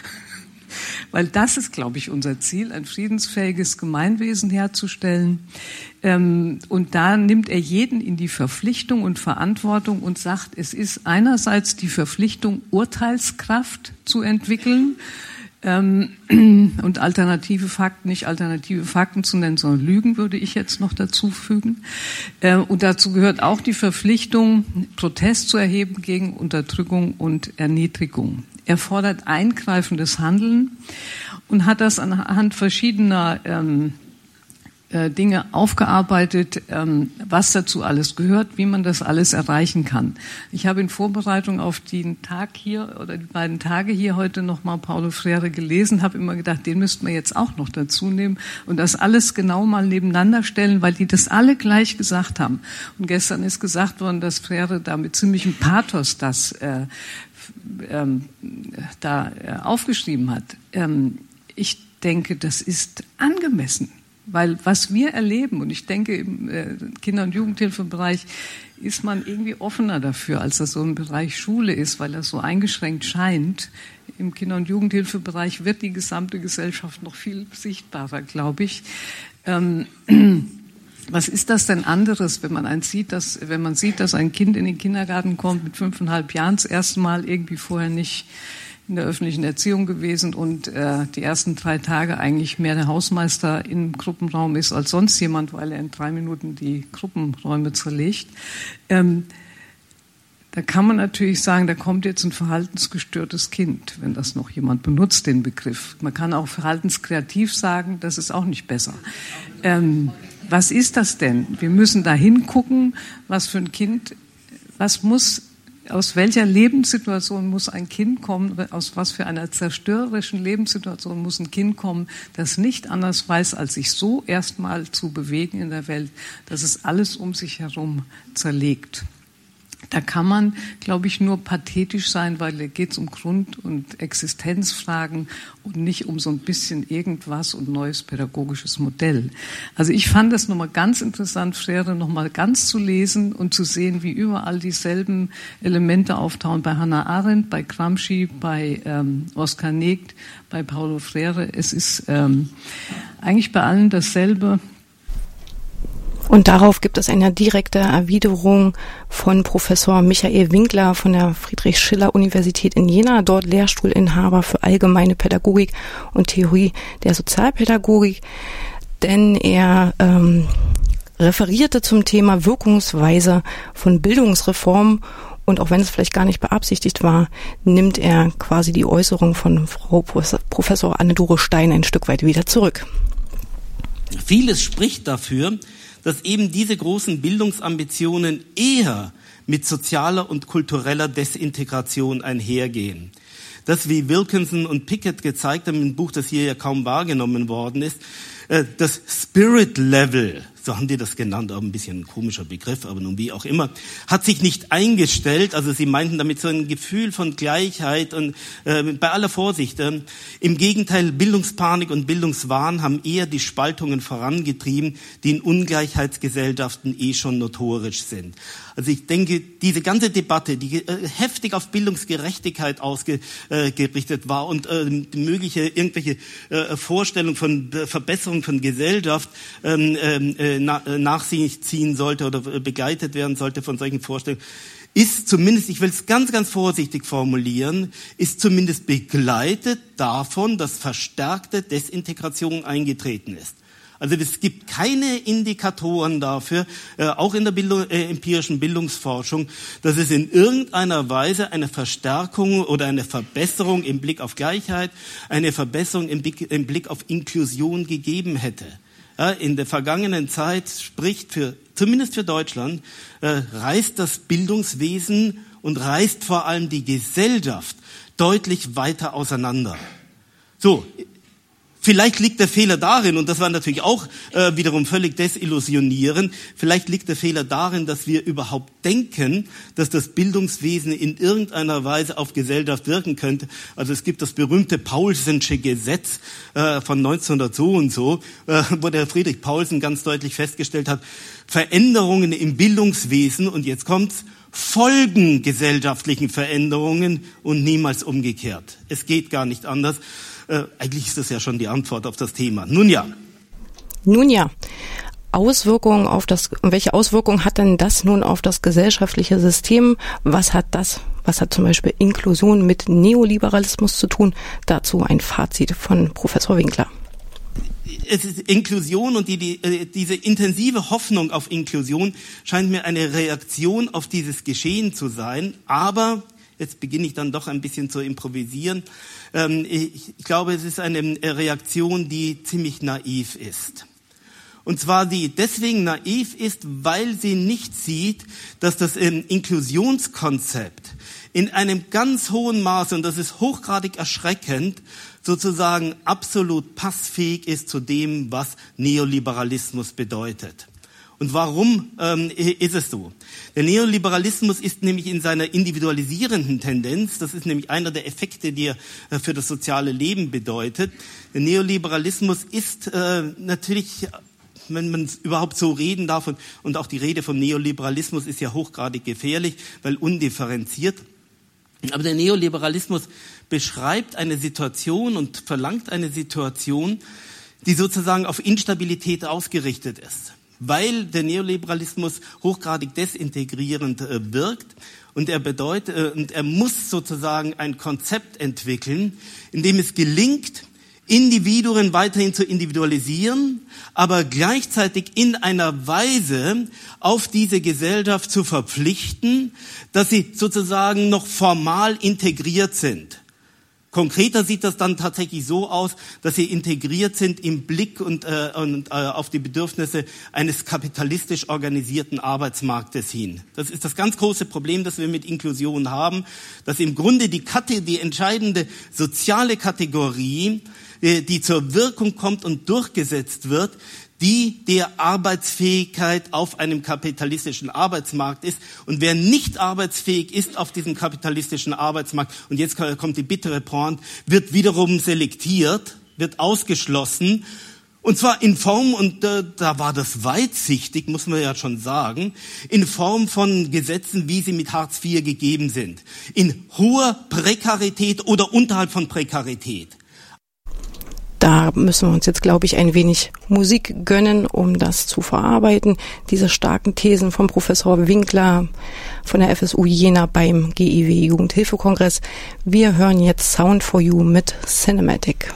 Weil das ist, glaube ich, unser Ziel, ein friedensfähiges Gemeinwesen herzustellen. Und da nimmt er jeden in die Verpflichtung und Verantwortung und sagt, es ist einerseits die Verpflichtung, Urteilskraft zu entwickeln und alternative Fakten, nicht alternative Fakten zu nennen, sondern Lügen würde ich jetzt noch dazu fügen. Und dazu gehört auch die Verpflichtung, Protest zu erheben gegen Unterdrückung und Erniedrigung. Er fordert eingreifendes Handeln und hat das anhand verschiedener ähm, äh, Dinge aufgearbeitet, ähm, was dazu alles gehört, wie man das alles erreichen kann. Ich habe in Vorbereitung auf den Tag hier oder die beiden Tage hier heute nochmal Paulo Freire gelesen, habe immer gedacht, den müssten wir jetzt auch noch dazu nehmen und das alles genau mal nebeneinander stellen, weil die das alle gleich gesagt haben. Und gestern ist gesagt worden, dass Freire da mit ziemlichem Pathos das äh, Ähm, da äh, aufgeschrieben hat. Ähm, ich denke, das ist angemessen, weil was wir erleben, und ich denke, im äh, Kinder- und Jugendhilfebereich ist man irgendwie offener dafür, als das so im Bereich Schule ist, weil das so eingeschränkt scheint. Im Kinder- und Jugendhilfebereich wird die gesamte Gesellschaft noch viel sichtbarer, glaube ich. Ähm, Was ist das denn anderes, wenn man eins sieht, dass, wenn man sieht, dass ein Kind in den Kindergarten kommt mit fünfeinhalb Jahren, das erste Mal irgendwie vorher nicht in der öffentlichen Erziehung gewesen und äh, die ersten drei Tage eigentlich mehr der Hausmeister im Gruppenraum ist als sonst jemand, weil er in drei Minuten die Gruppenräume zerlegt. Ähm, da kann man natürlich sagen, da kommt jetzt ein verhaltensgestörtes Kind, wenn das noch jemand benutzt, den Begriff. Man kann auch verhaltenskreativ sagen, das ist auch nicht besser. Ähm, Was ist das denn? Wir müssen da hingucken, was für ein Kind, was muss, aus welcher Lebenssituation muss ein Kind kommen, aus was für einer zerstörerischen Lebenssituation muss ein Kind kommen, das nicht anders weiß, als sich so erstmal zu bewegen in der Welt, dass es alles um sich herum zerlegt. Da kann man, glaube ich, nur pathetisch sein, weil da geht es um Grund- und Existenzfragen und nicht um so ein bisschen irgendwas und neues pädagogisches Modell. Also ich fand das nochmal ganz interessant, Freire nochmal ganz zu lesen und zu sehen, wie überall dieselben Elemente auftauchen. Bei Hannah Arendt, bei Gramsci, bei ähm, Oskar Negt, bei Paulo Freire. Es ist ähm, eigentlich bei allen dasselbe. Und darauf gibt es eine direkte Erwiderung von Professor Michael Winkler von der Friedrich-Schiller-Universität in Jena, dort Lehrstuhlinhaber für allgemeine Pädagogik und Theorie der Sozialpädagogik, denn er ähm, referierte zum Thema Wirkungsweise von Bildungsreform. Und auch wenn es vielleicht gar nicht beabsichtigt war, nimmt er quasi die Äußerung von Frau Professor Anne-Dore Stein ein Stück weit wieder zurück. Vieles spricht dafür, dass eben diese großen Bildungsambitionen eher mit sozialer und kultureller Desintegration einhergehen. Das, wie Wilkinson und Pickett gezeigt haben, ein Buch, das hier ja kaum wahrgenommen worden ist, das Spirit Level, so haben die das genannt, auch ein bisschen ein komischer Begriff, aber nun wie auch immer, hat sich nicht eingestellt. Also sie meinten damit so ein Gefühl von Gleichheit und äh, bei aller Vorsicht. Äh, Im Gegenteil, Bildungspanik und Bildungswahn haben eher die Spaltungen vorangetrieben, die in Ungleichheitsgesellschaften eh schon notorisch sind. Also ich denke, diese ganze Debatte, die äh, heftig auf Bildungsgerechtigkeit ausgerichtet äh, war und äh, mögliche irgendwelche äh, Vorstellungen von äh, Verbesserung von Gesellschaft ähm, äh, na, äh, nach sich ziehen sollte oder äh, begleitet werden sollte von solchen Vorstellungen, ist zumindest, ich will es ganz, ganz vorsichtig formulieren, ist zumindest begleitet davon, dass verstärkte Desintegration eingetreten ist. Also es gibt keine Indikatoren dafür, äh, auch in der Bildung, äh, empirischen Bildungsforschung, dass es in irgendeiner Weise eine Verstärkung oder eine Verbesserung im Blick auf Gleichheit, eine Verbesserung im Blick, im Blick auf Inklusion gegeben hätte. Ja, in der vergangenen Zeit spricht für, zumindest für Deutschland, äh, reißt das Bildungswesen und reißt vor allem die Gesellschaft deutlich weiter auseinander. So. Vielleicht liegt der Fehler darin, und das war natürlich auch äh, wiederum völlig desillusionierend, vielleicht liegt der Fehler darin, dass wir überhaupt denken, dass das Bildungswesen in irgendeiner Weise auf Gesellschaft wirken könnte. Also es gibt das berühmte Paulsensche Gesetz äh, von neunzehnhundert so und so, äh, wo der Friedrich Paulsen ganz deutlich festgestellt hat, Veränderungen im Bildungswesen, und jetzt kommt's, folgen gesellschaftlichen Veränderungen und niemals umgekehrt. Es geht gar nicht anders. Äh, eigentlich ist das ja schon die Antwort auf das Thema. Nun ja. Nun ja. Auswirkungen auf das, welche Auswirkungen hat denn das nun auf das gesellschaftliche System? Was hat das, was hat zum Beispiel Inklusion mit Neoliberalismus zu tun? Dazu ein Fazit von Professor Winkler. Es ist Inklusion und die, die, diese intensive Hoffnung auf Inklusion scheint mir eine Reaktion auf dieses Geschehen zu sein. Aber, jetzt beginne ich dann doch ein bisschen zu improvisieren, ähm, ich, ich glaube, es ist eine Reaktion, die ziemlich naiv ist. Und zwar die deswegen naiv ist, weil sie nicht sieht, dass das ähm, Inklusionskonzept in einem ganz hohen Maße, und das ist hochgradig erschreckend, sozusagen absolut passfähig ist zu dem, was Neoliberalismus bedeutet. Und warum ähm, ist es so? Der Neoliberalismus ist nämlich in seiner individualisierenden Tendenz, das ist nämlich einer der Effekte, die er äh, für das soziale Leben bedeutet. Der Neoliberalismus ist äh, natürlich, wenn man überhaupt so reden darf, und, und auch die Rede vom Neoliberalismus ist ja hochgradig gefährlich, weil undifferenziert. Aber der Neoliberalismus beschreibt eine Situation und verlangt eine Situation, die sozusagen auf Instabilität ausgerichtet ist, weil der Neoliberalismus hochgradig desintegrierend äh, wirkt und er bedeutet, äh, und er muss sozusagen ein Konzept entwickeln, in dem es gelingt, Individuen weiterhin zu individualisieren, aber gleichzeitig in einer Weise auf diese Gesellschaft zu verpflichten, dass sie sozusagen noch formal integriert sind. Konkreter sieht das dann tatsächlich so aus, dass sie integriert sind im Blick und, äh, und äh, auf die Bedürfnisse eines kapitalistisch organisierten Arbeitsmarktes hin. Das ist das ganz große Problem, das wir mit Inklusion haben, dass im Grunde die, Kate- die entscheidende soziale Kategorie, äh, die zur Wirkung kommt und durchgesetzt wird, die der Arbeitsfähigkeit auf einem kapitalistischen Arbeitsmarkt ist. Und wer nicht arbeitsfähig ist auf diesem kapitalistischen Arbeitsmarkt, und jetzt kommt die bittere Pointe, wird wiederum selektiert, wird ausgeschlossen. Und zwar in Form, und äh, da war das weitsichtig, muss man ja schon sagen, in Form von Gesetzen, wie sie mit Hartz vier gegeben sind. In hoher Prekarität oder unterhalb von Prekarität. Da müssen wir uns jetzt, glaube ich, ein wenig Musik gönnen, um das zu verarbeiten. Diese starken Thesen von Professor Winkler von der F S U Jena beim G I W Jugendhilfekongress. Wir hören jetzt Sound for You mit Cinematic.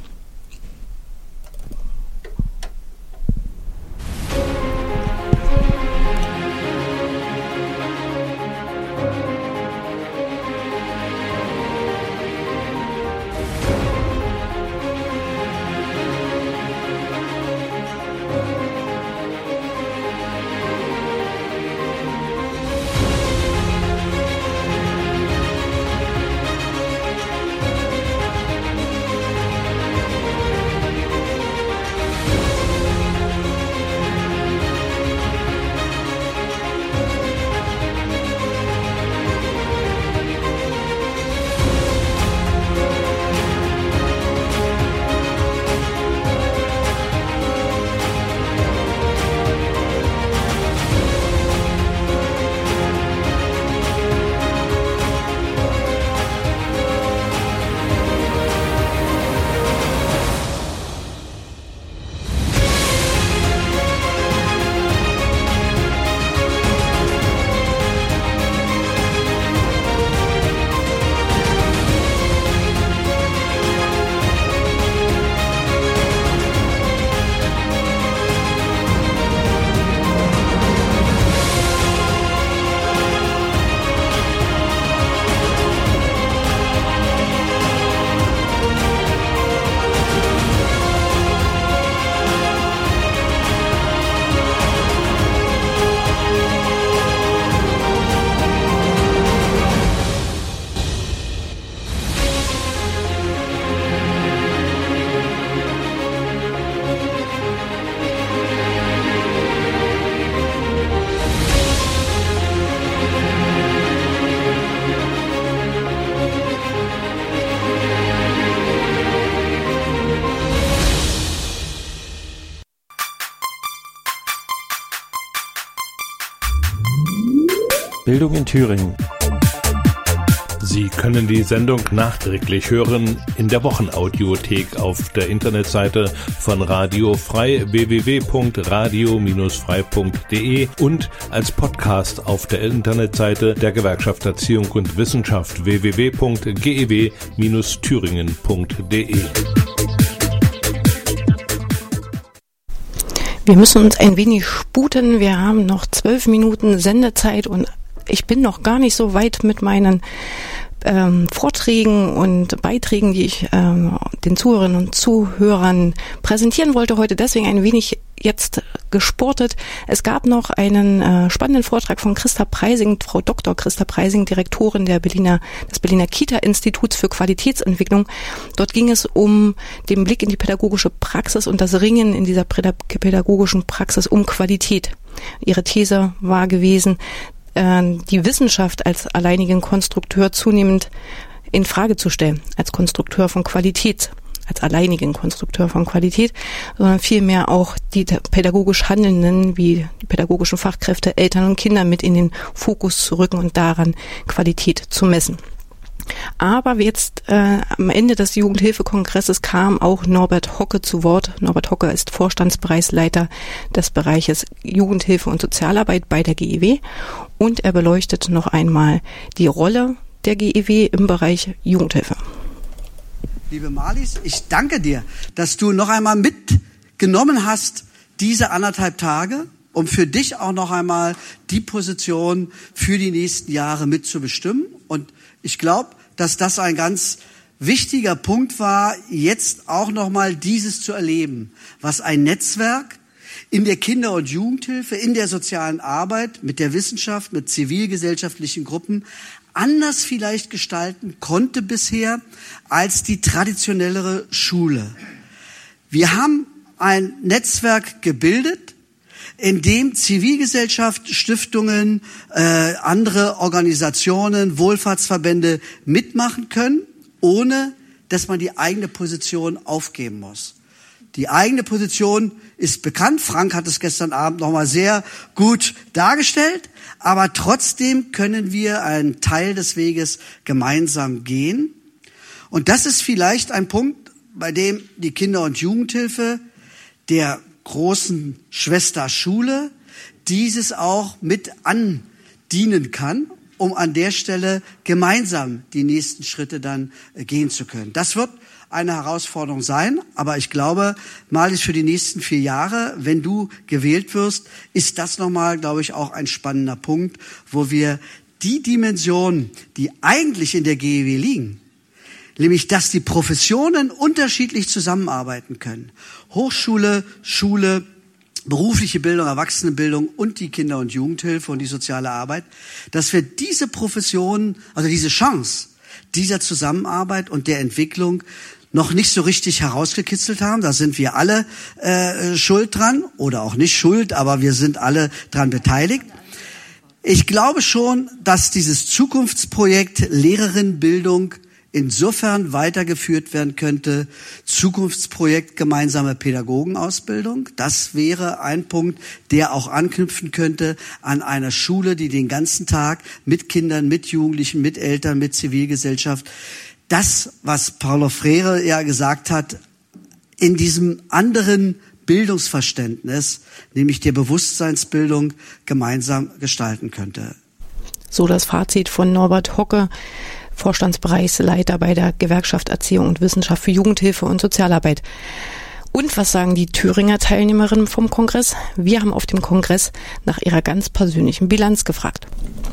Bildung in Thüringen. Sie können die Sendung nachträglich hören in der Wochenaudiothek auf der Internetseite von Radio Frei w w w punkt radio frei punkt d e und als Podcast auf der Internetseite der Gewerkschaft Erziehung und Wissenschaft w w w punkt g e w Bindestrich thüringen punkt d e. Wir müssen uns ein wenig sputen. Wir haben noch zwölf Minuten Sendezeit und ich bin noch gar nicht so weit mit meinen ähm, Vorträgen und Beiträgen, die ich ähm, den Zuhörerinnen und Zuhörern präsentieren wollte heute. Deswegen ein wenig jetzt gesportet. Es gab noch einen äh, spannenden Vortrag von Christa Preising, Frau Doktor Christa Preising, Direktorin der Berliner, des Berliner Kita-Instituts für Qualitätsentwicklung. Dort ging es um den Blick in die pädagogische Praxis und das Ringen in dieser pädagogischen Praxis um Qualität. Ihre These war gewesen, die Wissenschaft als alleinigen Konstrukteur zunehmend in Frage zu stellen, als Konstrukteur von Qualität, als alleinigen Konstrukteur von Qualität, sondern vielmehr auch die pädagogisch Handelnden wie die pädagogischen Fachkräfte, Eltern und Kinder mit in den Fokus zu rücken und daran Qualität zu messen. Aber jetzt äh, am Ende des Jugendhilfekongresses kam auch Norbert Hocke zu Wort. Norbert Hocke ist Vorstandsbereichsleiter des Bereiches Jugendhilfe und Sozialarbeit bei der G E W und er beleuchtet noch einmal die Rolle der G E W im Bereich Jugendhilfe. Liebe Marlies, ich danke dir, dass du noch einmal mitgenommen hast diese anderthalb Tage, um für dich auch noch einmal die Position für die nächsten Jahre mitzubestimmen. Und ich glaube, dass das ein ganz wichtiger Punkt war, jetzt auch nochmal dieses zu erleben, was ein Netzwerk in der Kinder- und Jugendhilfe, in der sozialen Arbeit, mit der Wissenschaft, mit zivilgesellschaftlichen Gruppen anders vielleicht gestalten konnte bisher als die traditionellere Schule. Wir haben ein Netzwerk gebildet, in dem Zivilgesellschaft, Stiftungen, äh, andere Organisationen, Wohlfahrtsverbände mitmachen können, ohne dass man die eigene Position aufgeben muss. Die eigene Position ist bekannt. Frank hat es gestern Abend nochmal sehr gut dargestellt. Aber trotzdem können wir einen Teil des Weges gemeinsam gehen. Und das ist vielleicht ein Punkt, bei dem die Kinder- und Jugendhilfe der großen Schwester Schule dieses auch mit andienen kann, um an der Stelle gemeinsam die nächsten Schritte dann gehen zu können. Das wird eine Herausforderung sein, aber ich glaube, Marlies, für die nächsten vier Jahre, wenn du gewählt wirst, ist das nochmal, glaube ich, auch ein spannender Punkt, wo wir die Dimensionen, die eigentlich in der G E W liegen, nämlich, dass die Professionen unterschiedlich zusammenarbeiten können. Hochschule, Schule, berufliche Bildung, Erwachsenenbildung und die Kinder- und Jugendhilfe und die soziale Arbeit, dass wir diese Professionen, also diese Chance dieser Zusammenarbeit und der Entwicklung noch nicht so richtig herausgekitzelt haben. Da sind wir alle äh, schuld dran oder auch nicht schuld, aber wir sind alle dran beteiligt. Ich glaube schon, dass dieses Zukunftsprojekt Lehrerinnenbildung insofern weitergeführt werden könnte. Zukunftsprojekt gemeinsame Pädagogenausbildung. Das wäre ein Punkt, der auch anknüpfen könnte an einer Schule, die den ganzen Tag mit Kindern, mit Jugendlichen, mit Eltern, mit Zivilgesellschaft, das, was Paulo Freire ja gesagt hat, in diesem anderen Bildungsverständnis, nämlich der Bewusstseinsbildung, gemeinsam gestalten könnte. So das Fazit von Norbert Hocke, Vorstandsbereichsleiter bei der Gewerkschaft Erziehung und Wissenschaft für Jugendhilfe und Sozialarbeit. Und was sagen die Thüringer Teilnehmerinnen vom Kongress? Wir haben auf dem Kongress nach ihrer ganz persönlichen Bilanz gefragt.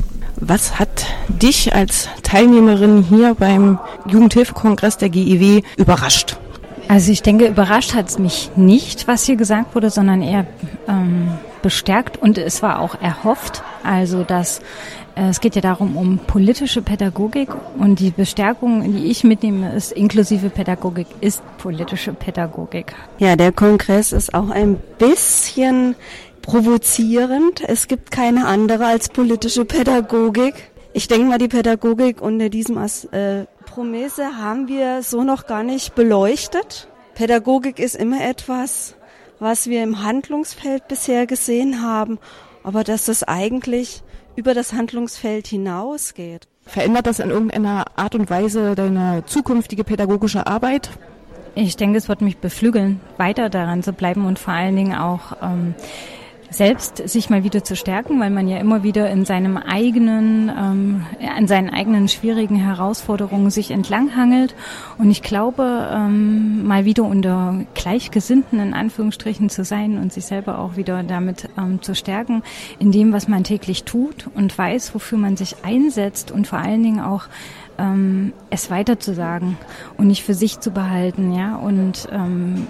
Was hat dich als Teilnehmerin hier beim Jugendhilfekongress der G I W überrascht? Also ich denke, überrascht hat es mich nicht, was hier gesagt wurde, sondern eher ähm, bestärkt, und es war auch erhofft. Also dass äh, es geht ja darum um politische Pädagogik, und die Bestärkung, die ich mitnehme, ist, inklusive Pädagogik ist politische Pädagogik. Ja, der Kongress ist auch ein bisschen provozierend. Es gibt keine andere als politische Pädagogik. Ich denke mal, die Pädagogik unter diesem As- äh, Promisse haben wir so noch gar nicht beleuchtet. Pädagogik ist immer etwas, was wir im Handlungsfeld bisher gesehen haben, aber dass das eigentlich über das Handlungsfeld hinausgeht. Verändert das in irgendeiner Art und Weise deine zukünftige pädagogische Arbeit? Ich denke, es wird mich beflügeln, weiter daran zu bleiben und vor allen Dingen auch ähm, selbst sich mal wieder zu stärken, weil man ja immer wieder in seinem eigenen, ähm, an seinen eigenen schwierigen Herausforderungen sich entlanghangelt. Und ich glaube, ähm, mal wieder unter Gleichgesinnten in Anführungsstrichen zu sein und sich selber auch wieder damit ähm, zu stärken in dem, was man täglich tut und weiß, wofür man sich einsetzt, und vor allen Dingen auch ähm, es weiterzusagen und nicht für sich zu behalten, ja, und ähm,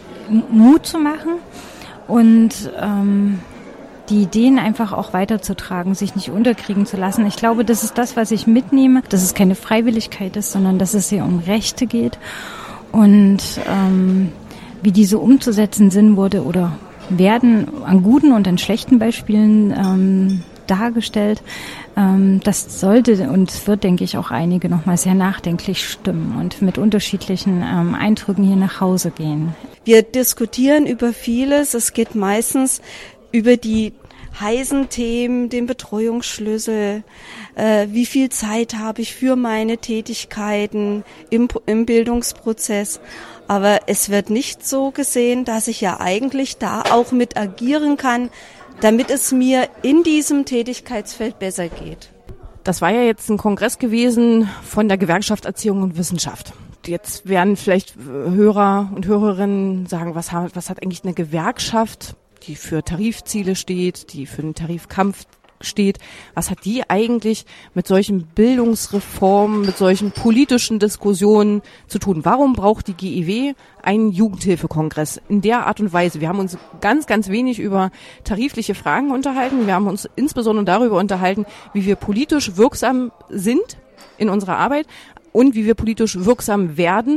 Mut zu machen. Und ähm, die Ideen einfach auch weiterzutragen, sich nicht unterkriegen zu lassen. Ich glaube, das ist das, was ich mitnehme, dass es keine Freiwilligkeit ist, sondern dass es hier um Rechte geht. Und ähm, wie diese umzusetzen sind, wurde oder werden an guten und an schlechten Beispielen ähm, dargestellt. Ähm, das sollte und wird, denke ich, auch einige nochmal sehr nachdenklich stimmen und mit unterschiedlichen ähm, Eindrücken hier nach Hause gehen. Wir diskutieren über vieles. Es geht meistens über die heißen Themen, den Betreuungsschlüssel, äh, wie viel Zeit habe ich für meine Tätigkeiten im, im Bildungsprozess. Aber es wird nicht so gesehen, dass ich ja eigentlich da auch mit agieren kann, damit es mir in diesem Tätigkeitsfeld besser geht. Das war ja jetzt ein Kongress gewesen von der Gewerkschaft Erziehung und Wissenschaft. Jetzt werden vielleicht Hörer und Hörerinnen sagen, was hat, was hat eigentlich eine Gewerkschaft, die für Tarifziele steht, die für den Tarifkampf steht, was hat die eigentlich mit solchen Bildungsreformen, mit solchen politischen Diskussionen zu tun? Warum braucht die G I W einen Jugendhilfekongress in der Art und Weise? Wir haben uns ganz, ganz wenig über tarifliche Fragen unterhalten. Wir haben uns insbesondere darüber unterhalten, wie wir politisch wirksam sind in unserer Arbeit und wie wir politisch wirksam werden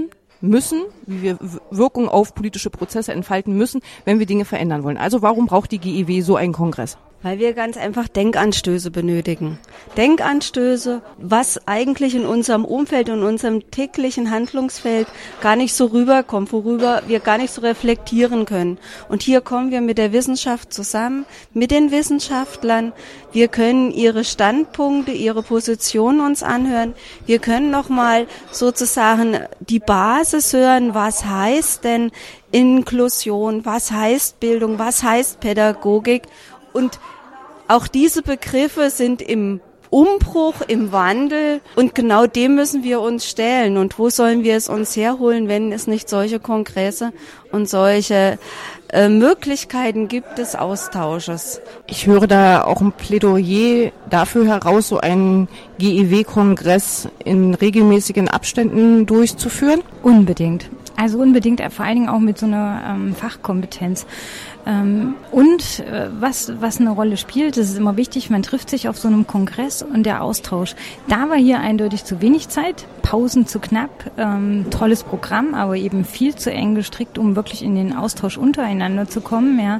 müssen, wie wir Wirkung auf politische Prozesse entfalten müssen, wenn wir Dinge verändern wollen. Also warum braucht die G E W so einen Kongress? Weil wir ganz einfach Denkanstöße benötigen. Denkanstöße, was eigentlich in unserem Umfeld und unserem täglichen Handlungsfeld gar nicht so rüberkommt, worüber wir gar nicht so reflektieren können. Und hier kommen wir mit der Wissenschaft zusammen, mit den Wissenschaftlern. Wir können ihre Standpunkte, ihre Positionen uns anhören. Wir können nochmal sozusagen die Basis hören, was heißt denn Inklusion, was heißt Bildung, was heißt Pädagogik. Und auch diese Begriffe sind im Umbruch, im Wandel und genau dem müssen wir uns stellen. Und wo sollen wir es uns herholen, wenn es nicht solche Kongresse und solche äh, Möglichkeiten gibt des Austausches? Ich höre da auch ein Plädoyer dafür heraus, so einen G E W-Kongress in regelmäßigen Abständen durchzuführen. Unbedingt. Also unbedingt, vor allen Dingen auch mit so einer ähm, Fachkompetenz. Ähm, und äh, was was eine Rolle spielt, das ist immer wichtig, man trifft sich auf so einem Kongress und der Austausch. Da war hier eindeutig zu wenig Zeit, Pausen zu knapp, ähm, tolles Programm, aber eben viel zu eng gestrickt, um wirklich in den Austausch untereinander zu kommen, ja.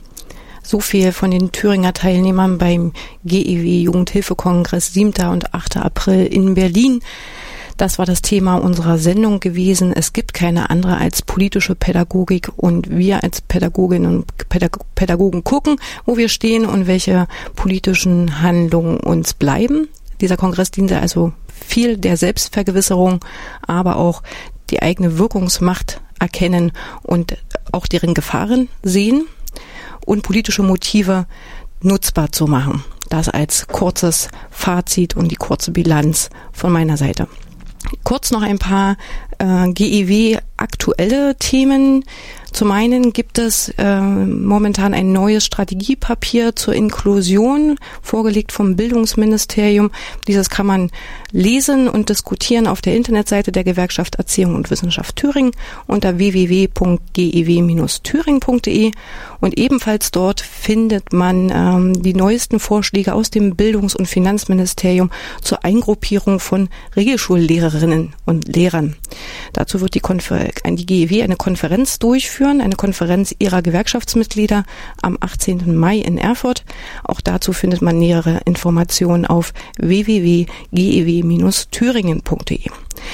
So viel von den Thüringer Teilnehmern beim G E W Jugendhilfekongress siebter und achter April in Berlin. Das war das Thema unserer Sendung gewesen. Es gibt keine andere als politische Pädagogik und wir als Pädagoginnen und Pädagogen gucken, wo wir stehen und welche politischen Handlungen uns bleiben. Dieser Kongress diente also viel der Selbstvergewisserung, aber auch die eigene Wirkungsmacht erkennen und auch deren Gefahren sehen und politische Motive nutzbar zu machen. Das als kurzes Fazit und die kurze Bilanz von meiner Seite. Kurz noch ein paar äh, G E W-aktuelle Themen. Zum einen gibt es äh, momentan ein neues Strategiepapier zur Inklusion, vorgelegt vom Bildungsministerium. Dieses kann man lesen und diskutieren auf der Internetseite der Gewerkschaft Erziehung und Wissenschaft Thüringen unter w w w punkt g e w dash thüringen punkt d e. Und ebenfalls dort findet man ähm, die neuesten Vorschläge aus dem Bildungs- und Finanzministerium zur Eingruppierung von Regelschullehrerinnen und Lehrern. Dazu wird die, Konfer- die G E W eine Konferenz durchführen, eine Konferenz ihrer Gewerkschaftsmitglieder am achtzehnten Mai in Erfurt. Auch dazu findet man nähere Informationen auf w w w punkt g e w dash thüringen punkt d e.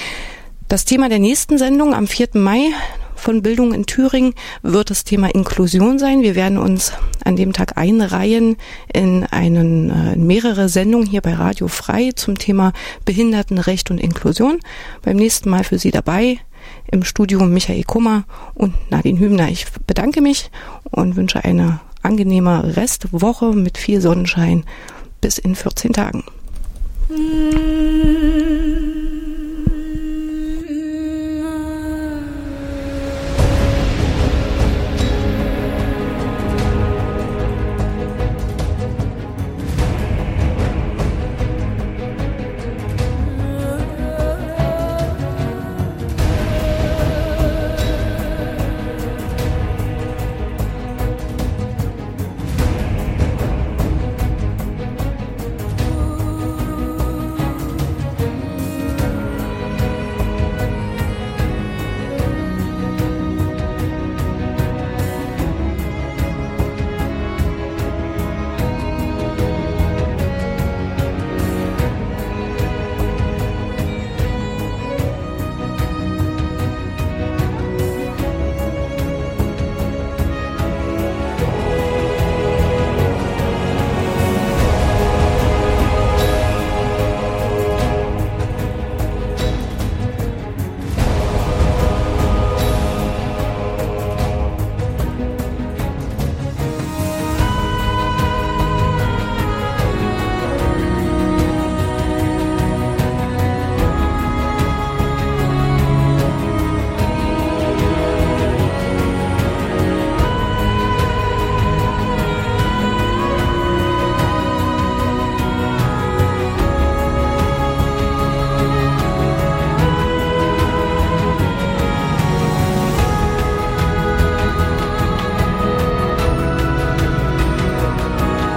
Das Thema der nächsten Sendung am vierten Mai von Bildung in Thüringen wird das Thema Inklusion sein. Wir werden uns an dem Tag einreihen in, einen, äh, in mehrere Sendungen hier bei Radio Frei zum Thema Behindertenrecht und Inklusion. Beim nächsten Mal für Sie dabei im Studio Michael Kummer und Nadine Hübner. Ich bedanke mich und wünsche eine angenehme Restwoche mit viel Sonnenschein bis in vierzehn Tagen.